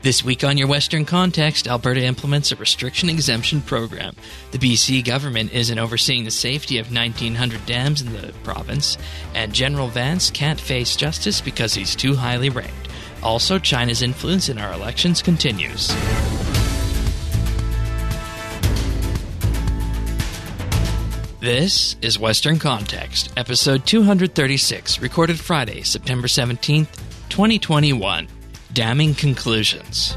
This week on Your Western Context, Alberta implements a restriction exemption program. The BC government isn't overseeing the safety of 1,900 dams in the province, and General Vance can't face justice because he's too highly ranked. Also, China's influence in our elections continues. This is Western Context, episode 236, recorded Friday, September 17th, 2021. Damning conclusions.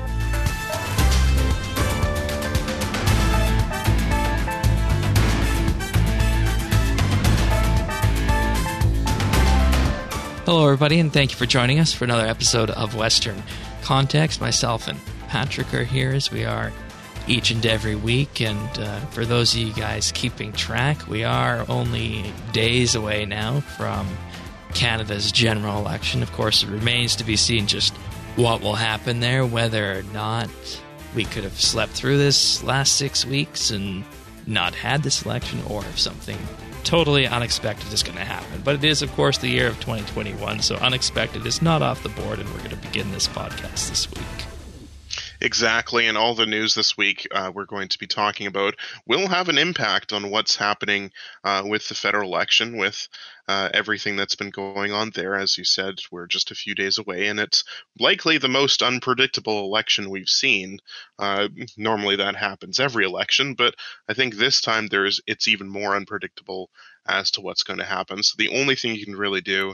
Hello, everybody, and thank you for joining us for another episode of Western Context. Myself and Patrick are here as we are each and every week, and for those of you guys keeping track, we are only days away now from Canada's general election. Of course, it remains to be seen just what will happen there, whether or not we could have slept through this last 6 weeks and not had this election, or if something totally unexpected is going to happen. But it is, of course, the year of 2021, so unexpected is not off the board, and we're going to begin this podcast this week. Exactly, and all the news this week we're going to be talking about will have an impact on what's happening with the federal election, with everything that's been going on there. As you said, we're just a few days away, and it's likely the most unpredictable election we've seen. Normally that happens every election, but I think this time it's even more unpredictable as to what's going to happen. So the only thing you can really do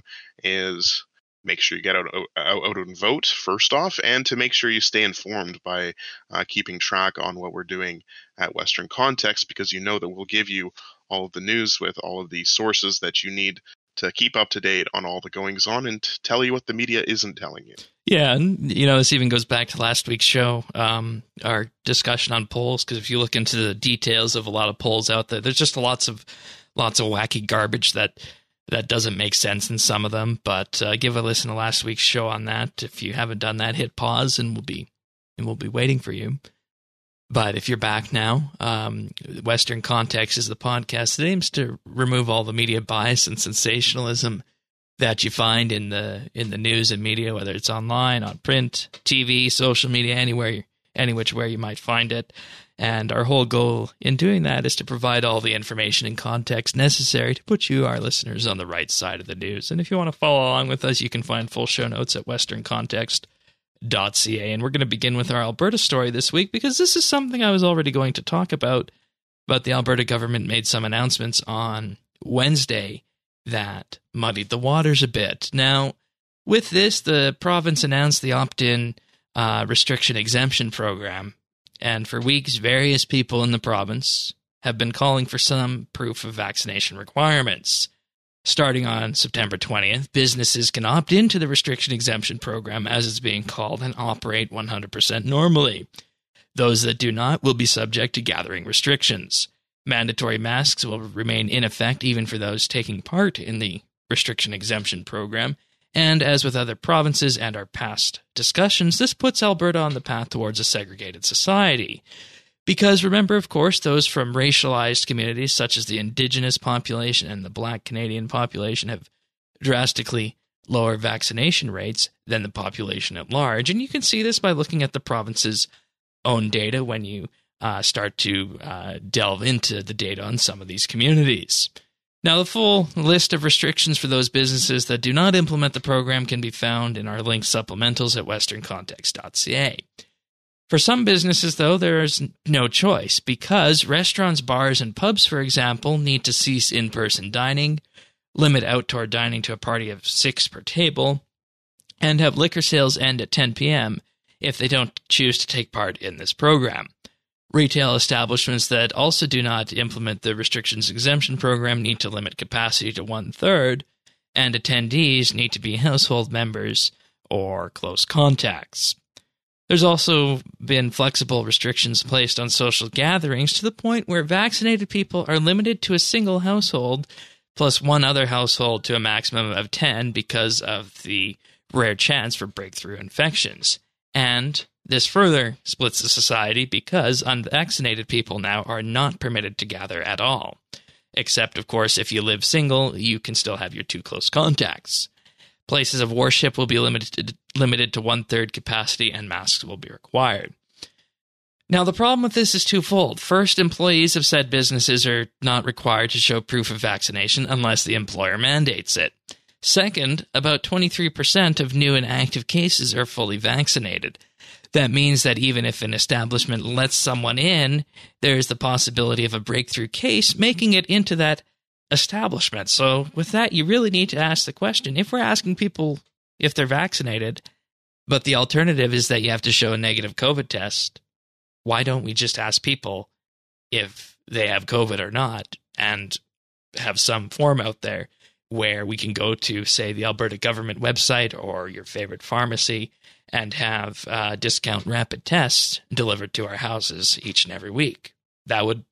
is make sure you get out and vote, first off, and to make sure you stay informed by keeping track on what we're doing at Western Context, because you know that we'll give you all of the news with all of the sources that you need to keep up to date on all the goings-on and tell you what the media isn't telling you. Yeah, and this even goes back to last week's show, our discussion on polls, because if you look into the details of a lot of polls out there, there's just lots of wacky garbage that doesn't make sense in some of them, but give a listen to last week's show on that. If you haven't done that, hit pause, and we'll be waiting for you. But if you're back now, Western Context is the podcast that aims to remove all the media bias and sensationalism that you find in the news and media, whether it's online, on print, TV, social media, any which way you might find it. And our whole goal in doing that is to provide all the information and context necessary to put you, our listeners, on the right side of the news. And if you want to follow along with us, you can find full show notes at westerncontext.ca. And we're going to begin with our Alberta story this week, because this is something I was already going to talk about, but the Alberta government made some announcements on Wednesday that muddied the waters a bit. Now, with this, the province announced the opt-in restriction exemption program. And for weeks, various people in the province have been calling for some proof of vaccination requirements. Starting on September 20th, businesses can opt into the restriction exemption program, as it's being called, and operate 100% normally. Those that do not will be subject to gathering restrictions. Mandatory masks will remain in effect even for those taking part in the restriction exemption program. And as with other provinces and our past discussions, this puts Alberta on the path towards a segregated society. Because remember, of course, those from racialized communities such as the Indigenous population and the Black Canadian population have drastically lower vaccination rates than the population at large. And you can see this by looking at the province's own data when you start to delve into the data on some of these communities. Now, the full list of restrictions for those businesses that do not implement the program can be found in our linked supplementals at westerncontext.ca. For some businesses, though, there is no choice, because restaurants, bars, and pubs, for example, need to cease in-person dining, limit outdoor dining to a party of 6 per table, and have liquor sales end at 10 p.m. if they don't choose to take part in this program. Retail establishments that also do not implement the restrictions exemption program need to limit capacity to 1/3, and attendees need to be household members or close contacts. There's also been flexible restrictions placed on social gatherings to the point where vaccinated people are limited to a single household plus one other household to a maximum of 10 because of the rare chance for breakthrough infections. And this further splits the society because unvaccinated people now are not permitted to gather at all. Except, of course, if you live single, you can still have your 2 close contacts. Places of worship will be limited to 1/3 capacity, and masks will be required. Now, the problem with this is twofold. First, employees of said businesses are not required to show proof of vaccination unless the employer mandates it. Second, about 23% of new and active cases are fully vaccinated. That means that even if an establishment lets someone in, there is the possibility of a breakthrough case making it into that establishment. So with that, you really need to ask the question, if we're asking people if they're vaccinated, but the alternative is that you have to show a negative COVID test, why don't we just ask people if they have COVID or not, and have some form out there where we can go to, say, the Alberta government website or your favorite pharmacy and have discount rapid tests delivered to our houses each and every week. That would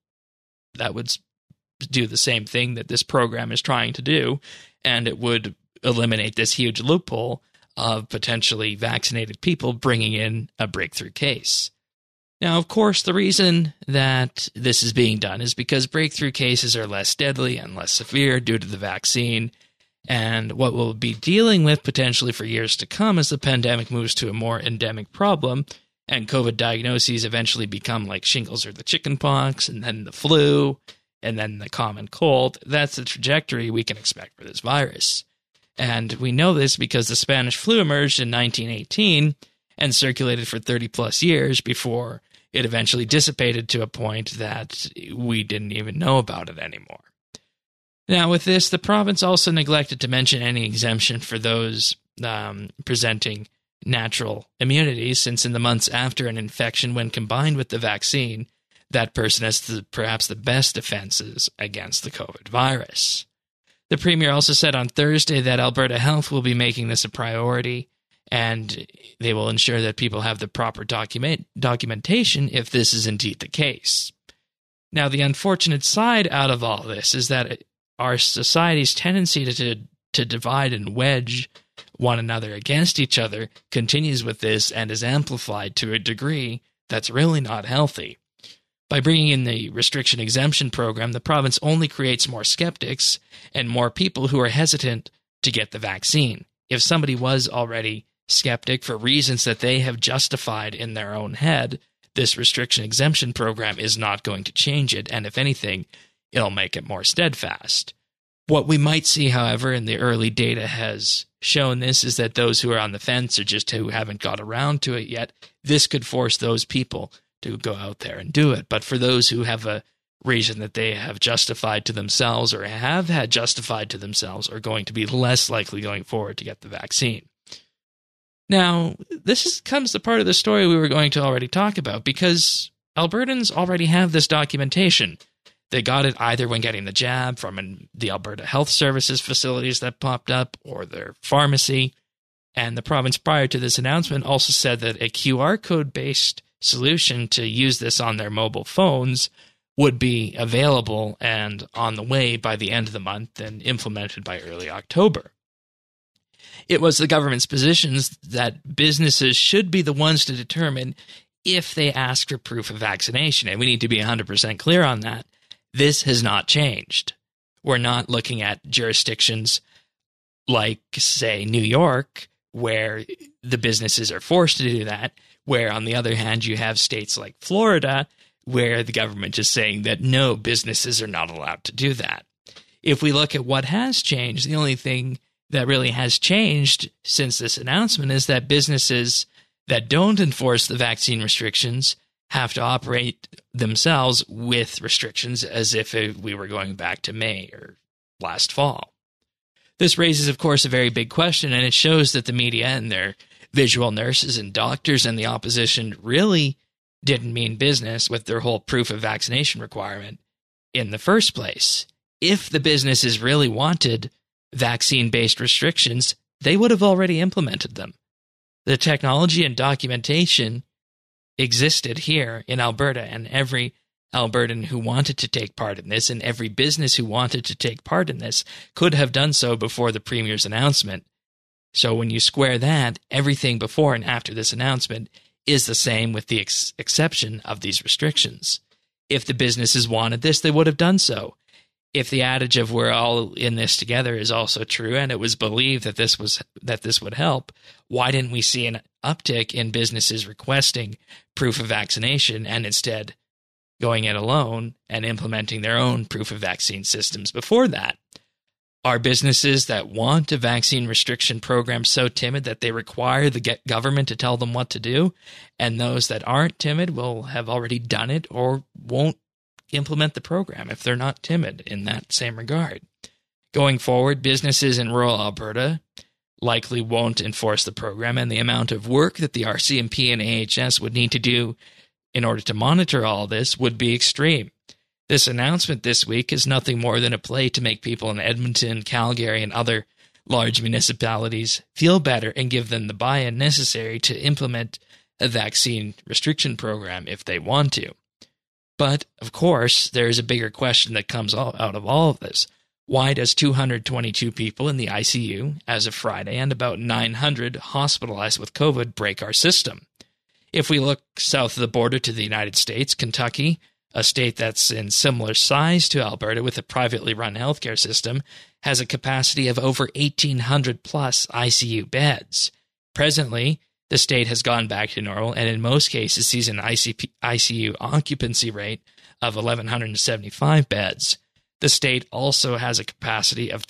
do the same thing that this program is trying to do, and it would eliminate this huge loophole of potentially vaccinated people bringing in a breakthrough case. Now, of course, the reason that this is being done is because breakthrough cases are less deadly and less severe due to the vaccine, and what we'll be dealing with potentially for years to come as the pandemic moves to a more endemic problem, and COVID diagnoses eventually become like shingles or the chickenpox, and then the flu, and then the common cold. That's the trajectory we can expect for this virus. And we know this because the Spanish flu emerged in 1918 and circulated for 30-plus years before it eventually dissipated to a point that we didn't even know about it anymore. Now, with this, the province also neglected to mention any exemption for those presenting natural immunity, since in the months after an infection, when combined with the vaccine, that person has perhaps the best defenses against the COVID virus. The Premier also said on Thursday that Alberta Health will be making this a priority, and they will ensure that people have the proper documentation if this is indeed the case. Now, the unfortunate side out of all this is that our society's tendency to divide and wedge one another against each other continues with this and is amplified to a degree that's really not healthy. By bringing in the restriction exemption program, the province only creates more skeptics and more people who are hesitant to get the vaccine. If somebody was already skeptic for reasons that they have justified in their own head, this restriction exemption program is not going to change it, and if anything, it'll make it more steadfast. What we might see, however, and the early data has shown this, is that those who are on the fence or just who haven't got around to it yet, this could force those people to go out there and do it. But for those who have a reason that they have justified to themselves or have had justified to themselves are going to be less likely going forward to get the vaccine. Now, comes the part of the story we were going to already talk about, because Albertans already have this documentation. They got it either when getting the jab from the Alberta Health Services facilities that popped up or their pharmacy. And the province prior to this announcement also said that a QR code-based solution to use this on their mobile phones would be available and on the way by the end of the month and implemented by early October. It was the government's positions that businesses should be the ones to determine if they ask for proof of vaccination, and we need to be 100% clear on that. This has not changed. We're not looking at jurisdictions like, say, New York, where the businesses are forced to do that, where, on the other hand, you have states like Florida, where the government is saying that no, businesses are not allowed to do that. If we look at what has changed, the only thing that really has changed since this announcement is that businesses that don't enforce the vaccine restrictions have to operate themselves with restrictions as if we were going back to May or last fall. This raises, of course, a very big question, and it shows that the media and their visual nurses and doctors and the opposition really didn't mean business with their whole proof of vaccination requirement in the first place. If the businesses really wanted vaccine-based restrictions, they would have already implemented them. The technology and documentation existed here in Alberta, and every Albertan who wanted to take part in this and every business who wanted to take part in this could have done so before the Premier's announcement. So when you square that, everything before and after this announcement is the same with the exception of these restrictions. If the businesses wanted this, they would have done so. if the adage of we're all in this together is also true, and it was believed that this would help, why didn't we see an uptick in businesses requesting proof of vaccination and instead going it alone and implementing their own proof of vaccine systems before that? Are businesses that want a vaccine restriction program so timid that they require the government to tell them what to do, and those that aren't timid will have already done it or won't implement the program if they're not timid in that same regard? Going forward, businesses in rural Alberta likely won't enforce the program, and the amount of work that the RCMP and AHS would need to do in order to monitor all this would be extreme. This announcement this week is nothing more than a play to make people in Edmonton, Calgary, and other large municipalities feel better and give them the buy-in necessary to implement a vaccine restriction program if they want to. But, of course, there is a bigger question that comes out of all of this. Why does 222 people in the ICU as of Friday and about 900 hospitalized with COVID break our system? If we look south of the border to the United States, Kentucky, a state that's in similar size to Alberta with a privately run healthcare system, has a capacity of over 1,800 plus ICU beds. Presently, the state has gone back to normal and in most cases sees an ICU occupancy rate of 1,175 beds. The state also has a capacity of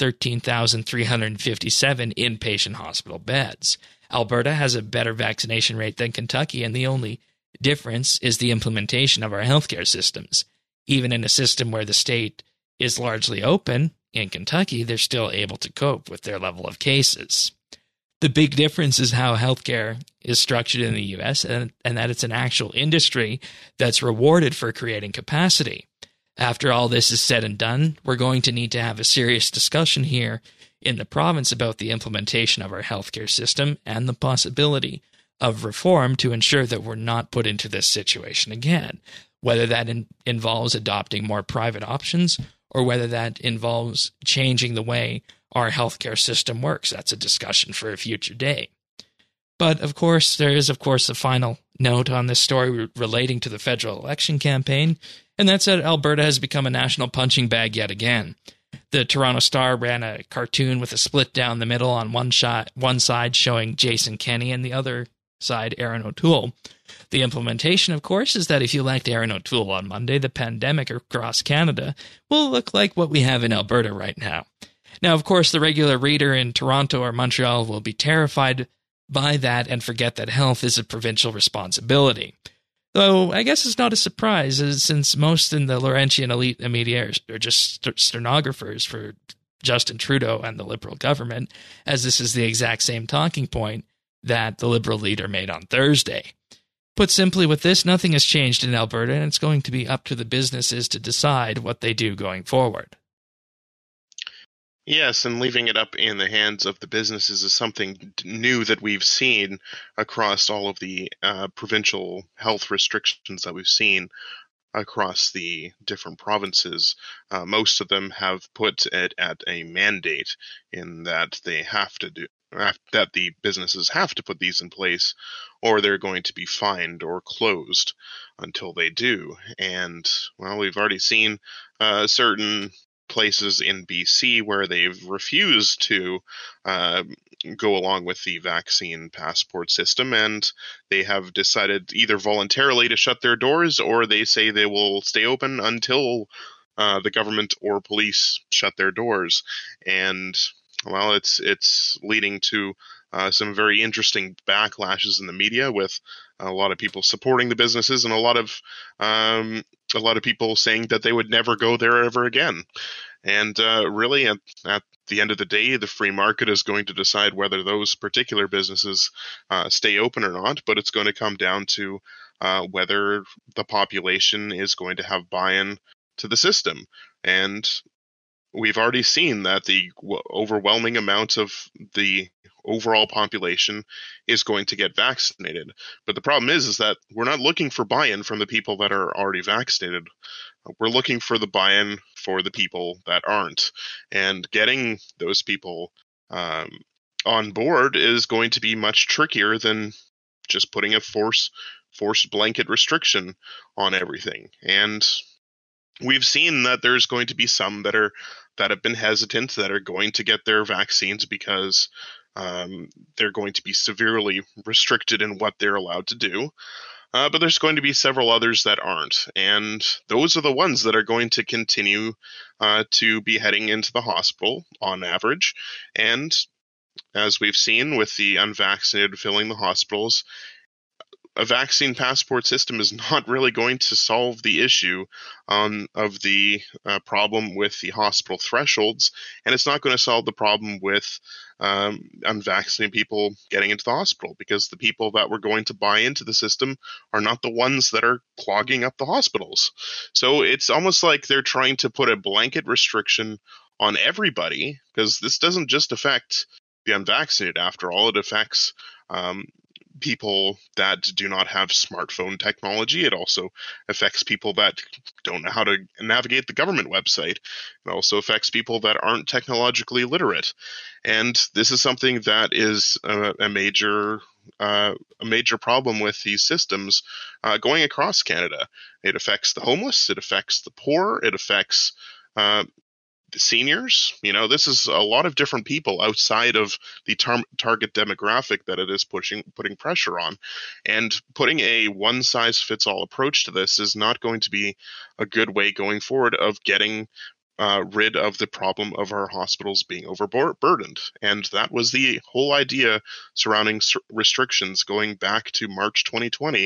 13,357 inpatient hospital beds. Alberta has a better vaccination rate than Kentucky, and the only difference is the implementation of our healthcare systems. Even in a system where the state is largely open, in Kentucky, they're still able to cope with their level of cases. The big difference is how healthcare is structured in the U.S. and that it's an actual industry that's rewarded for creating capacity. After all this is said and done, we're going to need to have a serious discussion here in the province about the implementation of our healthcare system and the possibility of reform to ensure that we're not put into this situation again, whether that involves adopting more private options or whether that involves changing the way our healthcare system works. That's a discussion for a future day. But, of course, there is, a final note on this story relating to the federal election campaign, and that's that Alberta has become a national punching bag yet again. The Toronto Star ran a cartoon with a split down the middle on one side showing Jason Kenney and the other side Erin O'Toole. The implementation, of course, is that if you elect Erin O'Toole on Monday, the pandemic across Canada will look like what we have in Alberta right now. Now, of course, the regular reader in Toronto or Montreal will be terrified by that and forget that health is a provincial responsibility. Though I guess it's not a surprise, since most in the Laurentian elite media are just stenographers for Justin Trudeau and the Liberal government, as this is the exact same talking point that the Liberal leader made on Thursday. Put simply with this, nothing has changed in Alberta, and it's going to be up to the businesses to decide what they do going forward. Yes, and leaving it up in the hands of the businesses is something new that we've seen across all of the provincial health restrictions that we've seen across the different provinces. Most of them have put it at a mandate in that they have to do that the businesses have to put these in place or they're going to be fined or closed until they do. And, well, we've already seen certain places in BC where they've refused to go along with the vaccine passport system, and they have decided either voluntarily to shut their doors or they say they will stay open until the government or police shut their doors. And, well, it's leading to some very interesting backlashes in the media, with a lot of people supporting the businesses and a lot of people saying that they would never go there ever again. And really, at the end of the day, the free market is going to decide whether those particular businesses stay open or not. But it's going to come down to whether the population is going to have buy-in to the system. And we've already seen that the overwhelming amount of the overall population is going to get vaccinated. But the problem is that we're not looking for buy-in from the people that are already vaccinated. We're looking for the buy-in for the people that aren't. And getting those people on board is going to be much trickier than just putting a forced blanket restriction on everything. And we've seen that there's going to be some that have been hesitant, that are going to get their vaccines because they're going to be severely restricted in what they're allowed to do. But there's going to be several others that aren't. And those are the ones that are going to continue to be heading into the hospital on average. And as we've seen with the unvaccinated filling the hospitals, a vaccine passport system is not really going to solve the issue of the problem with the hospital thresholds, and it's not going to solve the problem with unvaccinated people getting into the hospital, because the people that were going to buy into the system are not the ones that are clogging up the hospitals. So it's almost like they're trying to put a blanket restriction on everybody, because this doesn't just affect the unvaccinated. After all, it affects people that do not have smartphone technology. It also affects people that don't know how to navigate the government website. It also affects people that aren't technologically literate. And this is something that is a major problem with these systems going across Canada. It affects the homeless, it affects the poor, it affects the seniors. This is a lot of different people outside of the target demographic that it is putting pressure on. And putting a one-size-fits-all approach to this is not going to be a good way going forward of getting rid of the problem of our hospitals being overburdened. And that was the whole idea surrounding restrictions going back to March 2020,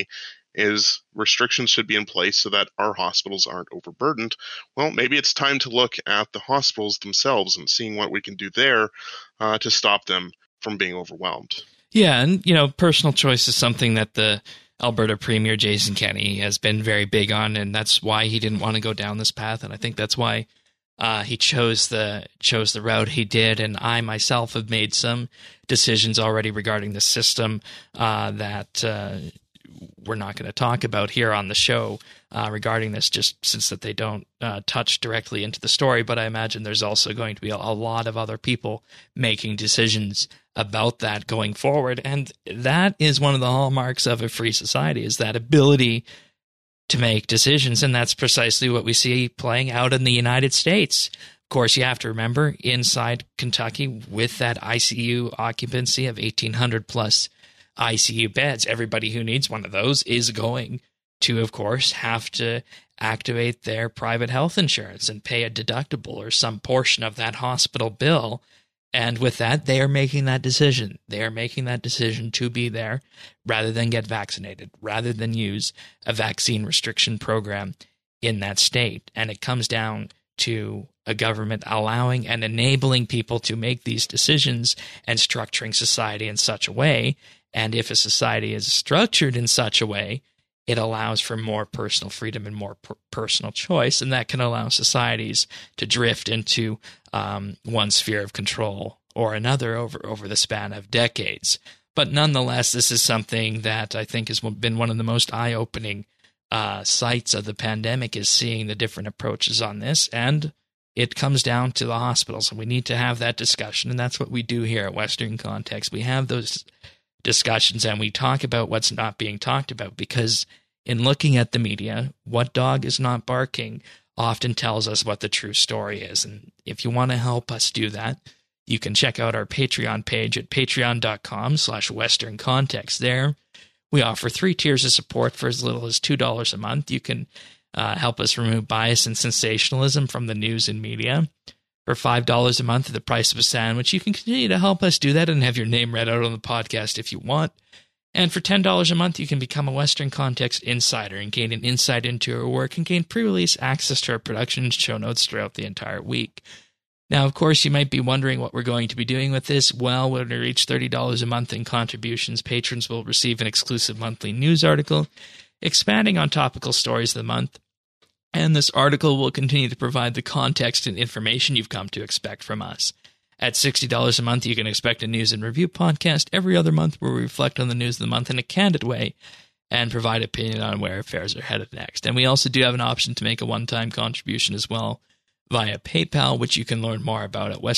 is restrictions should be in place so that our hospitals aren't overburdened. Well, maybe it's time to look at the hospitals themselves and seeing what we can do there to stop them from being overwhelmed. Yeah, and, personal choice is something that the Alberta Premier Jason Kenney has been very big on, and that's why he didn't want to go down this path, and I think that's why he chose the route he did. And I myself have made some decisions already regarding the system that we're not going to talk about here on the show regarding this, just since that they don't touch directly into the story. But I imagine there's also going to be a lot of other people making decisions about that going forward. And that is one of the hallmarks of a free society, is that ability to make decisions. And that's precisely what we see playing out in the United States. Of course, you have to remember, inside Kentucky, with that ICU occupancy of 1,800 plus ICU beds, everybody who needs one of those is going to, of course, have to activate their private health insurance and pay a deductible or some portion of that hospital bill. And with that, they are making that decision. They are making that decision to be there rather than get vaccinated, rather than use a vaccine restriction program in that state. And it comes down to a government allowing and enabling people to make these decisions and structuring society in such a way. And if a society is structured in such a way, it allows for more personal freedom and more personal choice, and that can allow societies to drift into one sphere of control or another over the span of decades. But nonetheless, this is something that I think has been one of the most eye-opening sights of the pandemic, is seeing the different approaches on this, and it comes down to the hospitals, and we need to have that discussion, and that's what we do here at Western Context. We have those discussions and we talk about what's not being talked about, because in looking at the media, what dog is not barking often tells us what the true story is. And if you want to help us do that, you can check out our Patreon page at patreon.com/Western Context. There, we offer 3 tiers of support for as little as $2 a month. You can help us remove bias and sensationalism from the news and media. For $5 a month at the price of a sandwich, you can continue to help us do that and have your name read out on the podcast if you want. And for $10 a month, you can become a Western Context insider and gain an insight into our work and gain pre-release access to our production and show notes throughout the entire week. Now, of course, you might be wondering what we're going to be doing with this. Well, when we reach $30 a month in contributions, patrons will receive an exclusive monthly news article expanding on topical stories of the month. And this article will continue to provide the context and information you've come to expect from us. At $60 a month, you can expect a news and review podcast every other month where we reflect on the news of the month in a candid way and provide opinion on where affairs are headed next. And we also do have an option to make a one-time contribution as well via PayPal, which you can learn more about at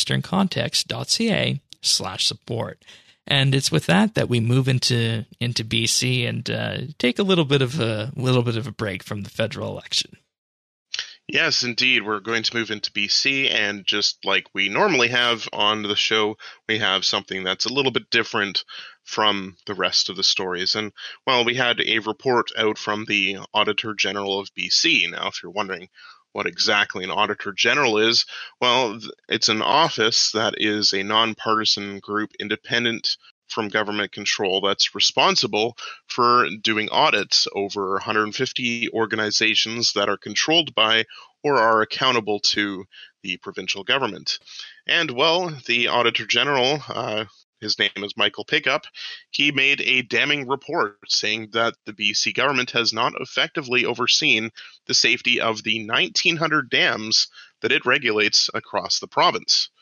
westerncontext.ca/support. And it's with that we move into BC and take a little bit of a break from the federal election. Yes, indeed. We're going to move into BC, and just like we normally have on the show, we have something that's a little bit different from the rest of the stories. And, well, we had a report out from the Auditor General of BC. Now, if you're wondering what exactly an Auditor General is, well, it's an office that is a nonpartisan group independent from government control that's responsible for doing audits over 150 organizations that are controlled by or are accountable to the provincial government. And, well, the Auditor General, his name is Michael Pickup, he made a damning report saying that the BC government has not effectively overseen the safety of the 1,900 dams that it regulates across the province.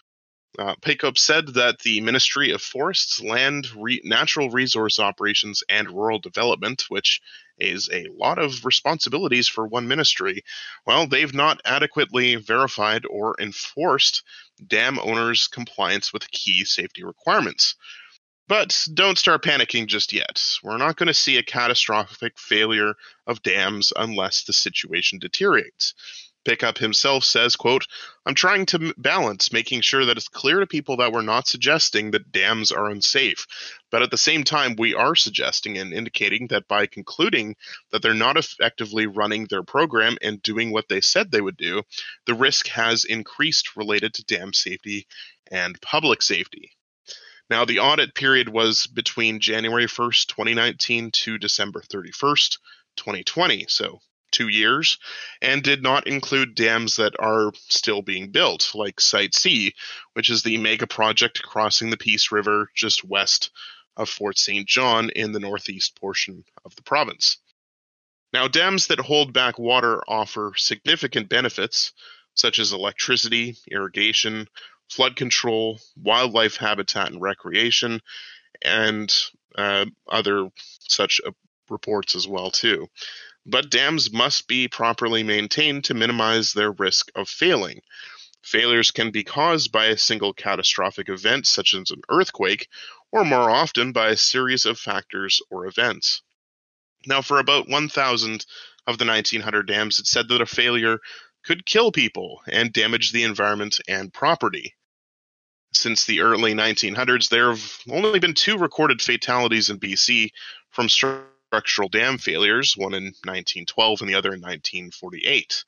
Pickup said that the Ministry of Forests, Land, Natural Resource Operations, and Rural Development, which is a lot of responsibilities for one ministry, well, they've not adequately verified or enforced dam owners' compliance with key safety requirements. But don't start panicking just yet. We're not going to see a catastrophic failure of dams unless the situation deteriorates. Pickup himself says, quote, I'm trying to balance making sure that it's clear to people that we're not suggesting that dams are unsafe. But at the same time, we are suggesting and indicating that by concluding that they're not effectively running their program and doing what they said they would do, the risk has increased related to dam safety and public safety. Now, the audit period was between January 1st, 2019 to December 31st, 2020, so 2 years, and did not include dams that are still being built, like Site C, which is the mega project crossing the Peace River just west of Fort St. John in the northeast portion of the province. Now, dams that hold back water offer significant benefits, such as electricity, irrigation, flood control, wildlife habitat and recreation, and other such reports as well too. But dams must be properly maintained to minimize their risk of failing. Failures can be caused by a single catastrophic event, such as an earthquake, or more often by a series of factors or events. Now, for about 1,000 of the 1,900 dams, it said that a failure could kill people and damage the environment and property. Since the early 1900s, there have only been 2 recorded fatalities in BC from structural dam failures, one in 1912 and the other in 1948.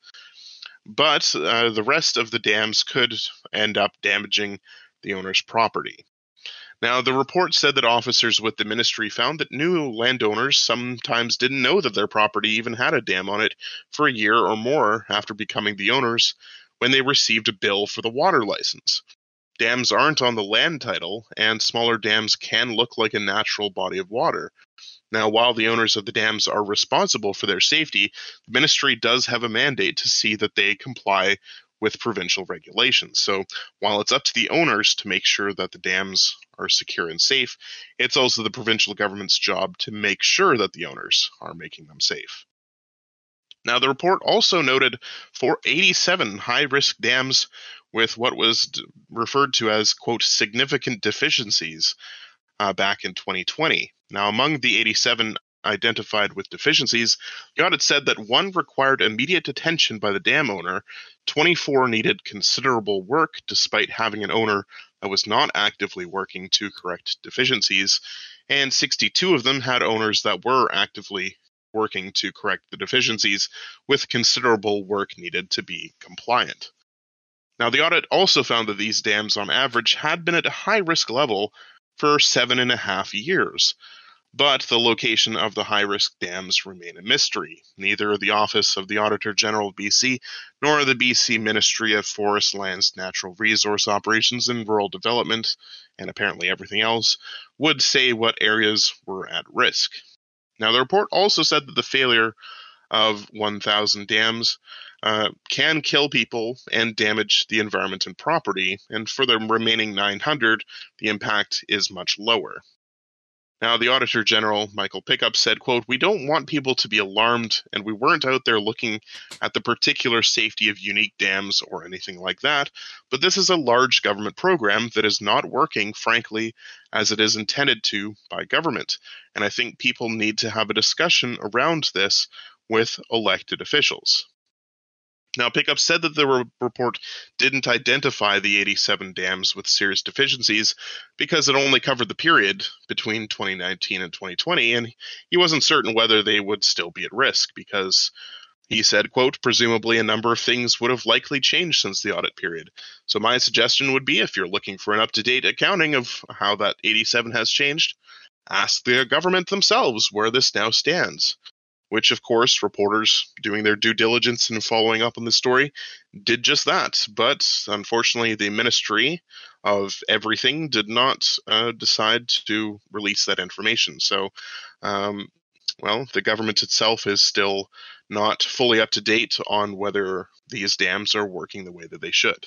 But the rest of the dams could end up damaging the owner's property. Now, the report said that officers with the ministry found that new landowners sometimes didn't know that their property even had a dam on it for a year or more after becoming the owners when they received a bill for the water license. Dams aren't on the land title, and smaller dams can look like a natural body of water. Now, while the owners of the dams are responsible for their safety, the ministry does have a mandate to see that they comply with provincial regulations. So while it's up to the owners to make sure that the dams are secure and safe, it's also the provincial government's job to make sure that the owners are making them safe. Now, the report also noted for 87 high-risk dams with what was referred to as, quote, significant deficiencies back in 2020. Now, among the 87 identified with deficiencies, the audit said that 1 required immediate attention by the dam owner, 24 needed considerable work despite having an owner that was not actively working to correct deficiencies, and 62 of them had owners that were actively working to correct the deficiencies with considerable work needed to be compliant. Now, the audit also found that these dams on average had been at a high risk level for 7.5 years, but the location of the high-risk dams remain a mystery. Neither the Office of the Auditor General of BC nor the BC Ministry of Forests, Lands, Natural Resource Operations and Rural Development, and apparently everything else, would say what areas were at risk. Now, the report also said that the failure of 1,000 dams can kill people and damage the environment and property, and for the remaining 900, the impact is much lower. Now, the Auditor General, Michael Pickup, said, quote, we don't want people to be alarmed, and we weren't out there looking at the particular safety of unique dams or anything like that, but this is a large government program that is not working, frankly, as it is intended to by government. And I think people need to have a discussion around this with elected officials. Now, Pickup said that the report didn't identify the 87 dams with serious deficiencies because it only covered the period between 2019 and 2020, and he wasn't certain whether they would still be at risk because he said, quote, presumably a number of things would have likely changed since the audit period. So my suggestion would be, if you're looking for an up-to-date accounting of how that 87 has changed, ask the government themselves where this now stands. Which, of course, reporters doing their due diligence and following up on the story did just that. But unfortunately, the Ministry of Everything did not decide to release that information. So, well, the government itself is still not fully up to date on whether these dams are working the way that they should.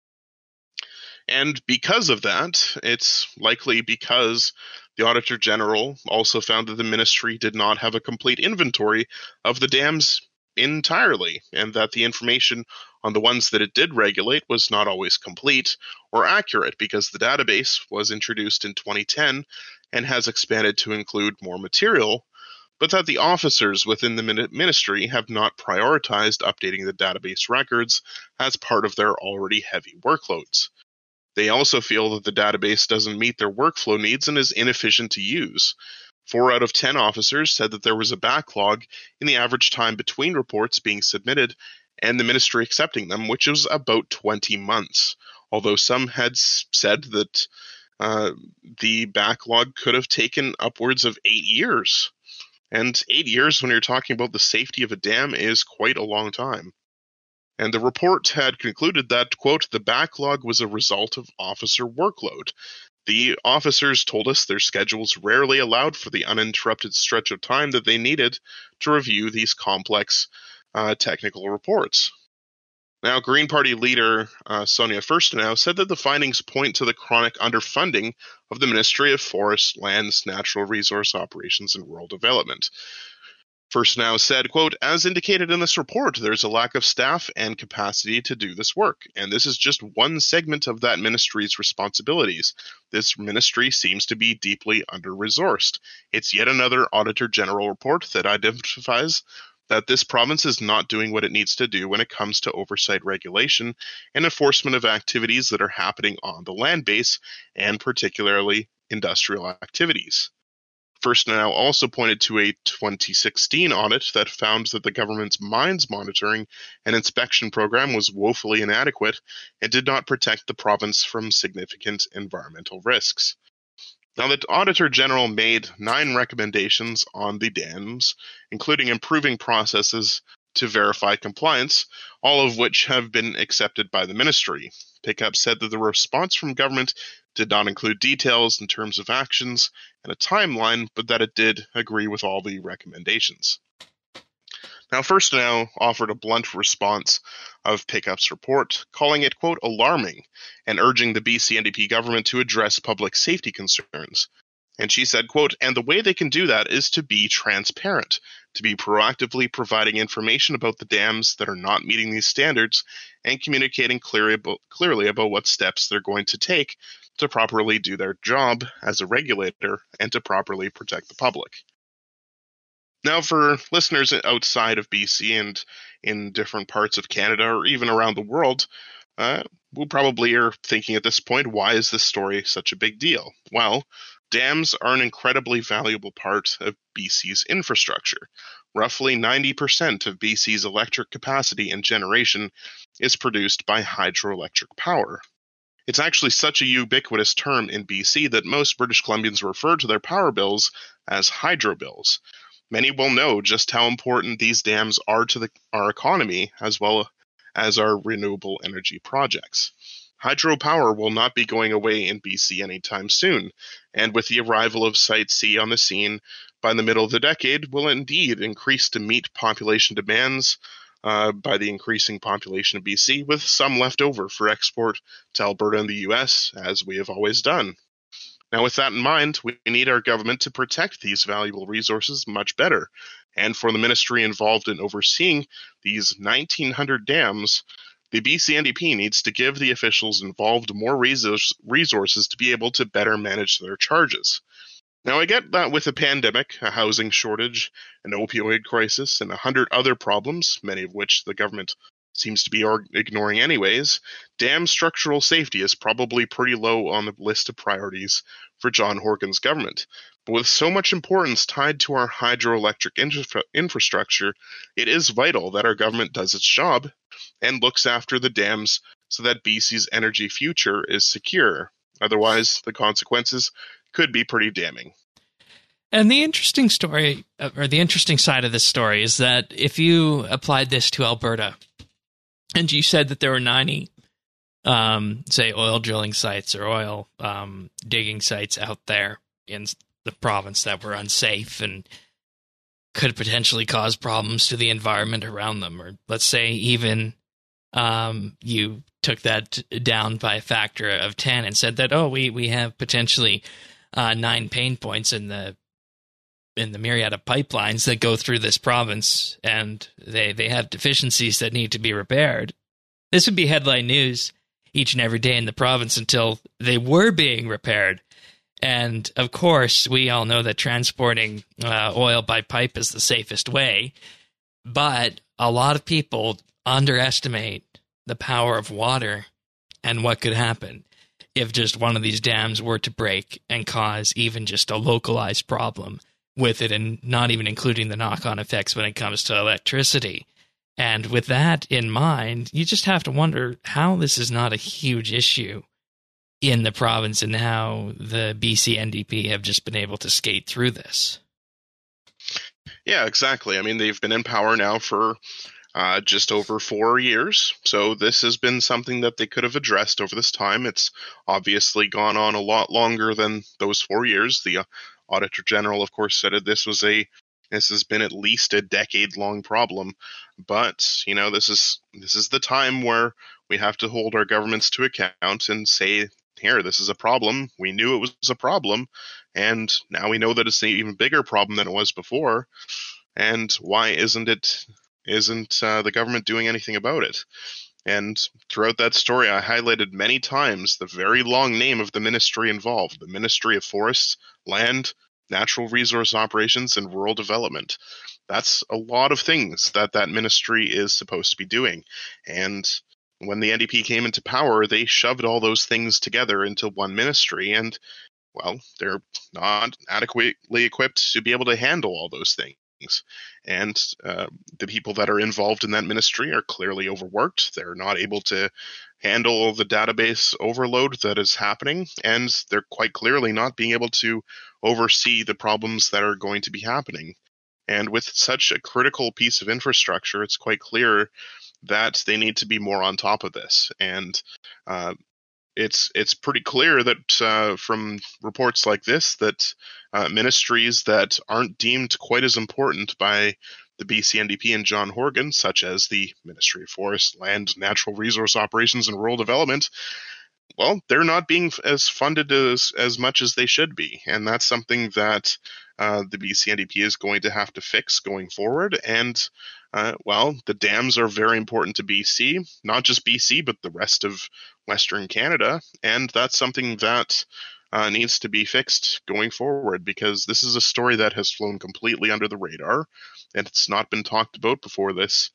And because of that, it's likely because the Auditor General also found that the ministry did not have a complete inventory of the dams entirely, and that the information on the ones that it did regulate was not always complete or accurate because the database was introduced in 2010 and has expanded to include more material, but that the officers within the ministry have not prioritized updating the database records as part of their already heavy workloads. They also feel that the database doesn't meet their workflow needs and is inefficient to use. 4 out of 10 officers said that there was a backlog in the average time between reports being submitted and the ministry accepting them, which was about 20 months. Although some had said that the backlog could have taken upwards of 8 years. And 8 years, when you're talking about the safety of a dam, is quite a long time. And the report had concluded that, quote, the backlog was a result of officer workload. The officers told us their schedules rarely allowed for the uninterrupted stretch of time that they needed to review these complex technical reports. Now, Green Party leader Sonia Furstenau said that the findings point to the chronic underfunding of the Ministry of Forests, Lands, Natural Resource Operations, and Rural Development. Furstenau said, quote, as indicated in this report, there's a lack of staff and capacity to do this work, and this is just one segment of that ministry's responsibilities. This ministry seems to be deeply under-resourced. It's yet another Auditor General report that identifies that this province is not doing what it needs to do when it comes to oversight regulation and enforcement of activities that are happening on the land base, and particularly industrial activities. Furstenau also pointed to a 2016 audit that found that the government's mines monitoring and inspection program was woefully inadequate and did not protect the province from significant environmental risks. Now, the Auditor General made 9 recommendations on the dams, including improving processes to verify compliance, all of which have been accepted by the ministry. Pickup said that the response from government did not include details in terms of actions and a timeline, but that it did agree with all the recommendations. Now, Furstenau offered a blunt response of Pickup's report, calling it, quote, alarming, and urging the BC NDP government to address public safety concerns. And she said, quote, and the way they can do that is to be transparent, to be proactively providing information about the dams that are not meeting these standards and communicating clearly about what steps they're going to take to properly do their job as a regulator and to properly protect the public. Now, for listeners outside of BC and in different parts of Canada or even around the world, we probably are thinking at this point, why is this story such a big deal? Well, dams are an incredibly valuable part of BC's infrastructure. Roughly 90% of BC's electric capacity and generation is produced by hydroelectric power. It's actually such a ubiquitous term in BC that most British Columbians refer to their power bills as hydro bills. Many will know just how important these dams are to our economy as well as our renewable energy projects. Hydropower will not be going away in BC anytime soon, and with the arrival of Site C on the scene by the middle of the decade, will indeed increase to meet population demands by the increasing population of BC, with some left over for export to Alberta and the US, as we have always done. Now, with that in mind, we need our government to protect these valuable resources much better, and for the ministry involved in overseeing these 1,900 dams, the BC NDP needs to give the officials involved more resources to be able to better manage their charges. Now, I get that with a pandemic, a housing shortage, an opioid crisis, and 100 other problems, many of which the government seems to be ignoring anyways, dam structural safety is probably pretty low on the list of priorities for John Horgan's government. But with so much importance tied to our hydroelectric infrastructure, it is vital that our government does its job and looks after the dams so that BC's energy future is secure. Otherwise, the consequences could be pretty damning. And the interesting story, or the interesting side of this story, is that if you applied this to Alberta, and you said that there were 90, say, oil drilling sites or oil digging sites out there in the province that were unsafe and could potentially cause problems to the environment around them, or let's say even you took that down by a factor of 10 and said that, we have potentially 9 pain points in the myriad of pipelines that go through this province, and they have deficiencies that need to be repaired. This would be headline news each and every day in the province until they were being repaired. And, of course, we all know that transporting oil by pipe is the safest way, but a lot of people underestimate the power of water and what could happen if just one of these dams were to break and cause even just a localized problem with it, and not even including the knock-on effects when it comes to electricity. And with that in mind, you just have to wonder how this is not a huge issue in the province and how the BC NDP have just been able to skate through this. Yeah, exactly. I mean, they've been in power now for just over 4 years. So this has been something that they could have addressed over this time. It's obviously gone on a lot longer than those 4 years. The Auditor General, of course, said this has been at least a decade-long problem. But, this is the time where we have to hold our governments to account and say, here, this is a problem. We knew it was a problem, and now we know that it's an even bigger problem than it was before. And why isn't the government doing anything about it? And throughout that story, I highlighted many times the very long name of the ministry involved, the Ministry of Forests, Land, Natural Resource Operations, and Rural Development. That's a lot of things that ministry is supposed to be doing. And when the NDP came into power, they shoved all those things together into one ministry, and, well, they're not adequately equipped to be able to handle all those things. And the people that are involved in that ministry are clearly overworked. They're not able to handle the database overload that is happening, and they're quite clearly not being able to oversee the problems that are going to be happening. And with such a critical piece of infrastructure, it's quite clear that they need to be more on top of this. And it's pretty clear that from reports like this that ministries that aren't deemed quite as important by the BC NDP and John Horgan, such as the Ministry of Forest, Land, Natural Resource Operations, and Rural Development, well, they're not being as funded as much as they should be. And that's something that the BC NDP is going to have to fix going forward. And, the dams are very important to BC, not just BC, but the rest of Western Canada. And that's something that needs to be fixed going forward, because this is a story that has flown completely under the radar, and it's not been talked about before this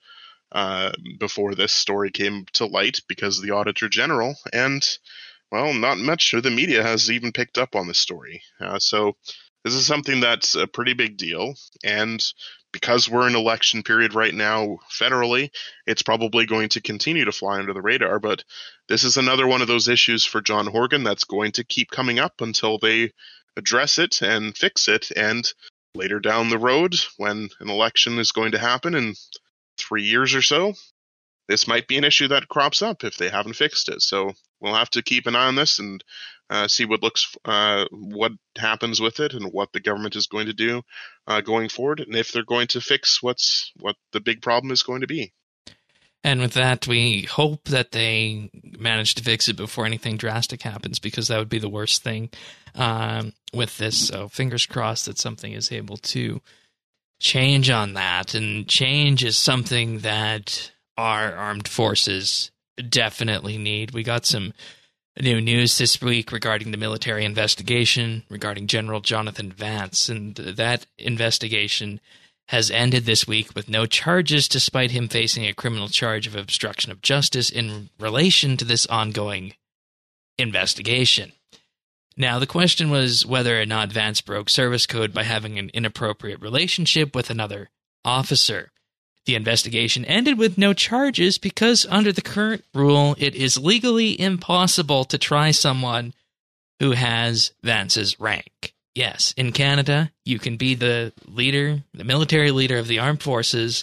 story came to light because of the Auditor General, and, well, not much of the media has even picked up on this story. So this is something that's a pretty big deal, and because we're in election period right now federally, it's probably going to continue to fly under the radar, but this is another one of those issues for John Horgan that's going to keep coming up until they address it and fix it, and later down the road, when an election is going to happen in 3 years or so, this might be an issue that crops up if they haven't fixed it. So we'll have to keep an eye on this and see what happens with it and what the government is going to do going forward, and if they're going to fix what the big problem is going to be. And with that, we hope that they manage to fix it before anything drastic happens, because that would be the worst thing with this. So fingers crossed that something is able to change on that. And change is something that our armed forces definitely need. We got some new news this week regarding the military investigation regarding General Jonathan Vance, and that investigation has ended this week with no charges, despite him facing a criminal charge of obstruction of justice in relation to this ongoing investigation. Now, the question was whether or not Vance broke service code by having an inappropriate relationship with another officer. The investigation ended with no charges because under the current rule, it is legally impossible to try someone who has Vance's rank. Yes, in Canada, you can be the leader, the military leader of the armed forces,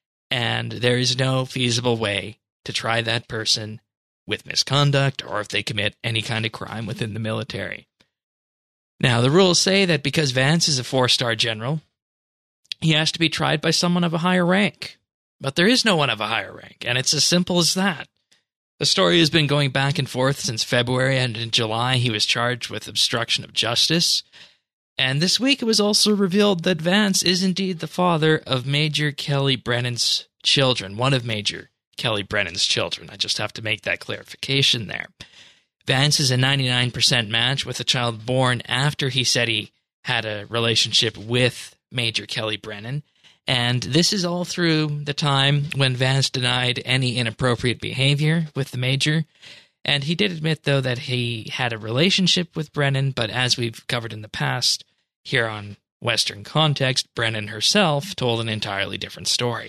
and there is no feasible way to try that person with misconduct or if they commit any kind of crime within the military. Now, the rules say that because Vance is a 4-star general, he has to be tried by someone of a higher rank. But there is no one of a higher rank, and it's as simple as that. The story has been going back and forth since February, and in July he was charged with obstruction of justice. And this week it was also revealed that Vance is indeed the father of Major Kelly Brennan's children, one of Major Kelly Brennan's children. I just have to make that clarification there. Vance is a 99% match with a child born after he said he had a relationship with Major Kelly Brennan. And this is all through the time when Vance denied any inappropriate behavior with the Major. And he did admit, though, that he had a relationship with Brennan, but as we've covered in the past, here on Western Context, Brennan herself told an entirely different story.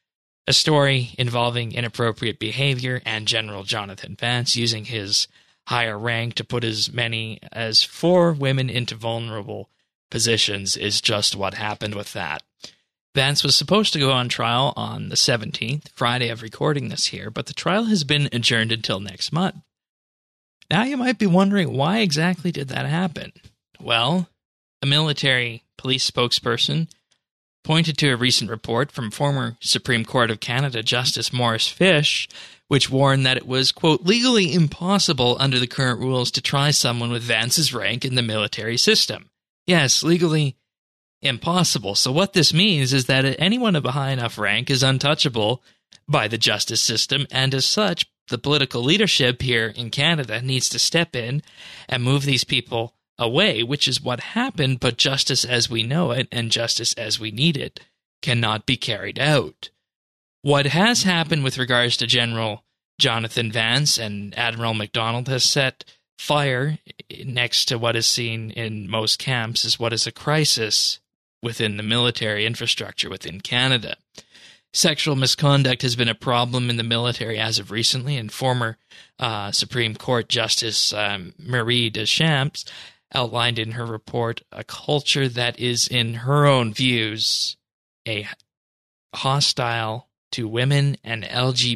A story involving inappropriate behavior and General Jonathan Vance using his higher rank to put as many as 4 women into vulnerable positions is just what happened with that. Vance was supposed to go on trial on the 17th, Friday of recording this here, but the trial has been adjourned until next month. Now you might be wondering, why exactly did that happen? Well, a military police spokesperson pointed to a recent report from former Supreme Court of Canada Justice Maurice Fish, which warned that it was, quote, legally impossible under the current rules to try someone with Vance's rank in the military system. Yes, legally impossible. So what this means is that anyone of a high enough rank is untouchable by the justice system, and as such, the political leadership here in Canada needs to step in and move these people away, which is what happened, but justice as we know it and justice as we need it cannot be carried out. What has happened with regards to General Jonathan Vance and Admiral MacDonald has set fire next to what is seen in most camps as what is a crisis within the military infrastructure within Canada. Sexual misconduct has been a problem in the military as of recently, and former Supreme Court Justice Marie Deschamps outlined in her report a culture that is, in her own views, hostile to women and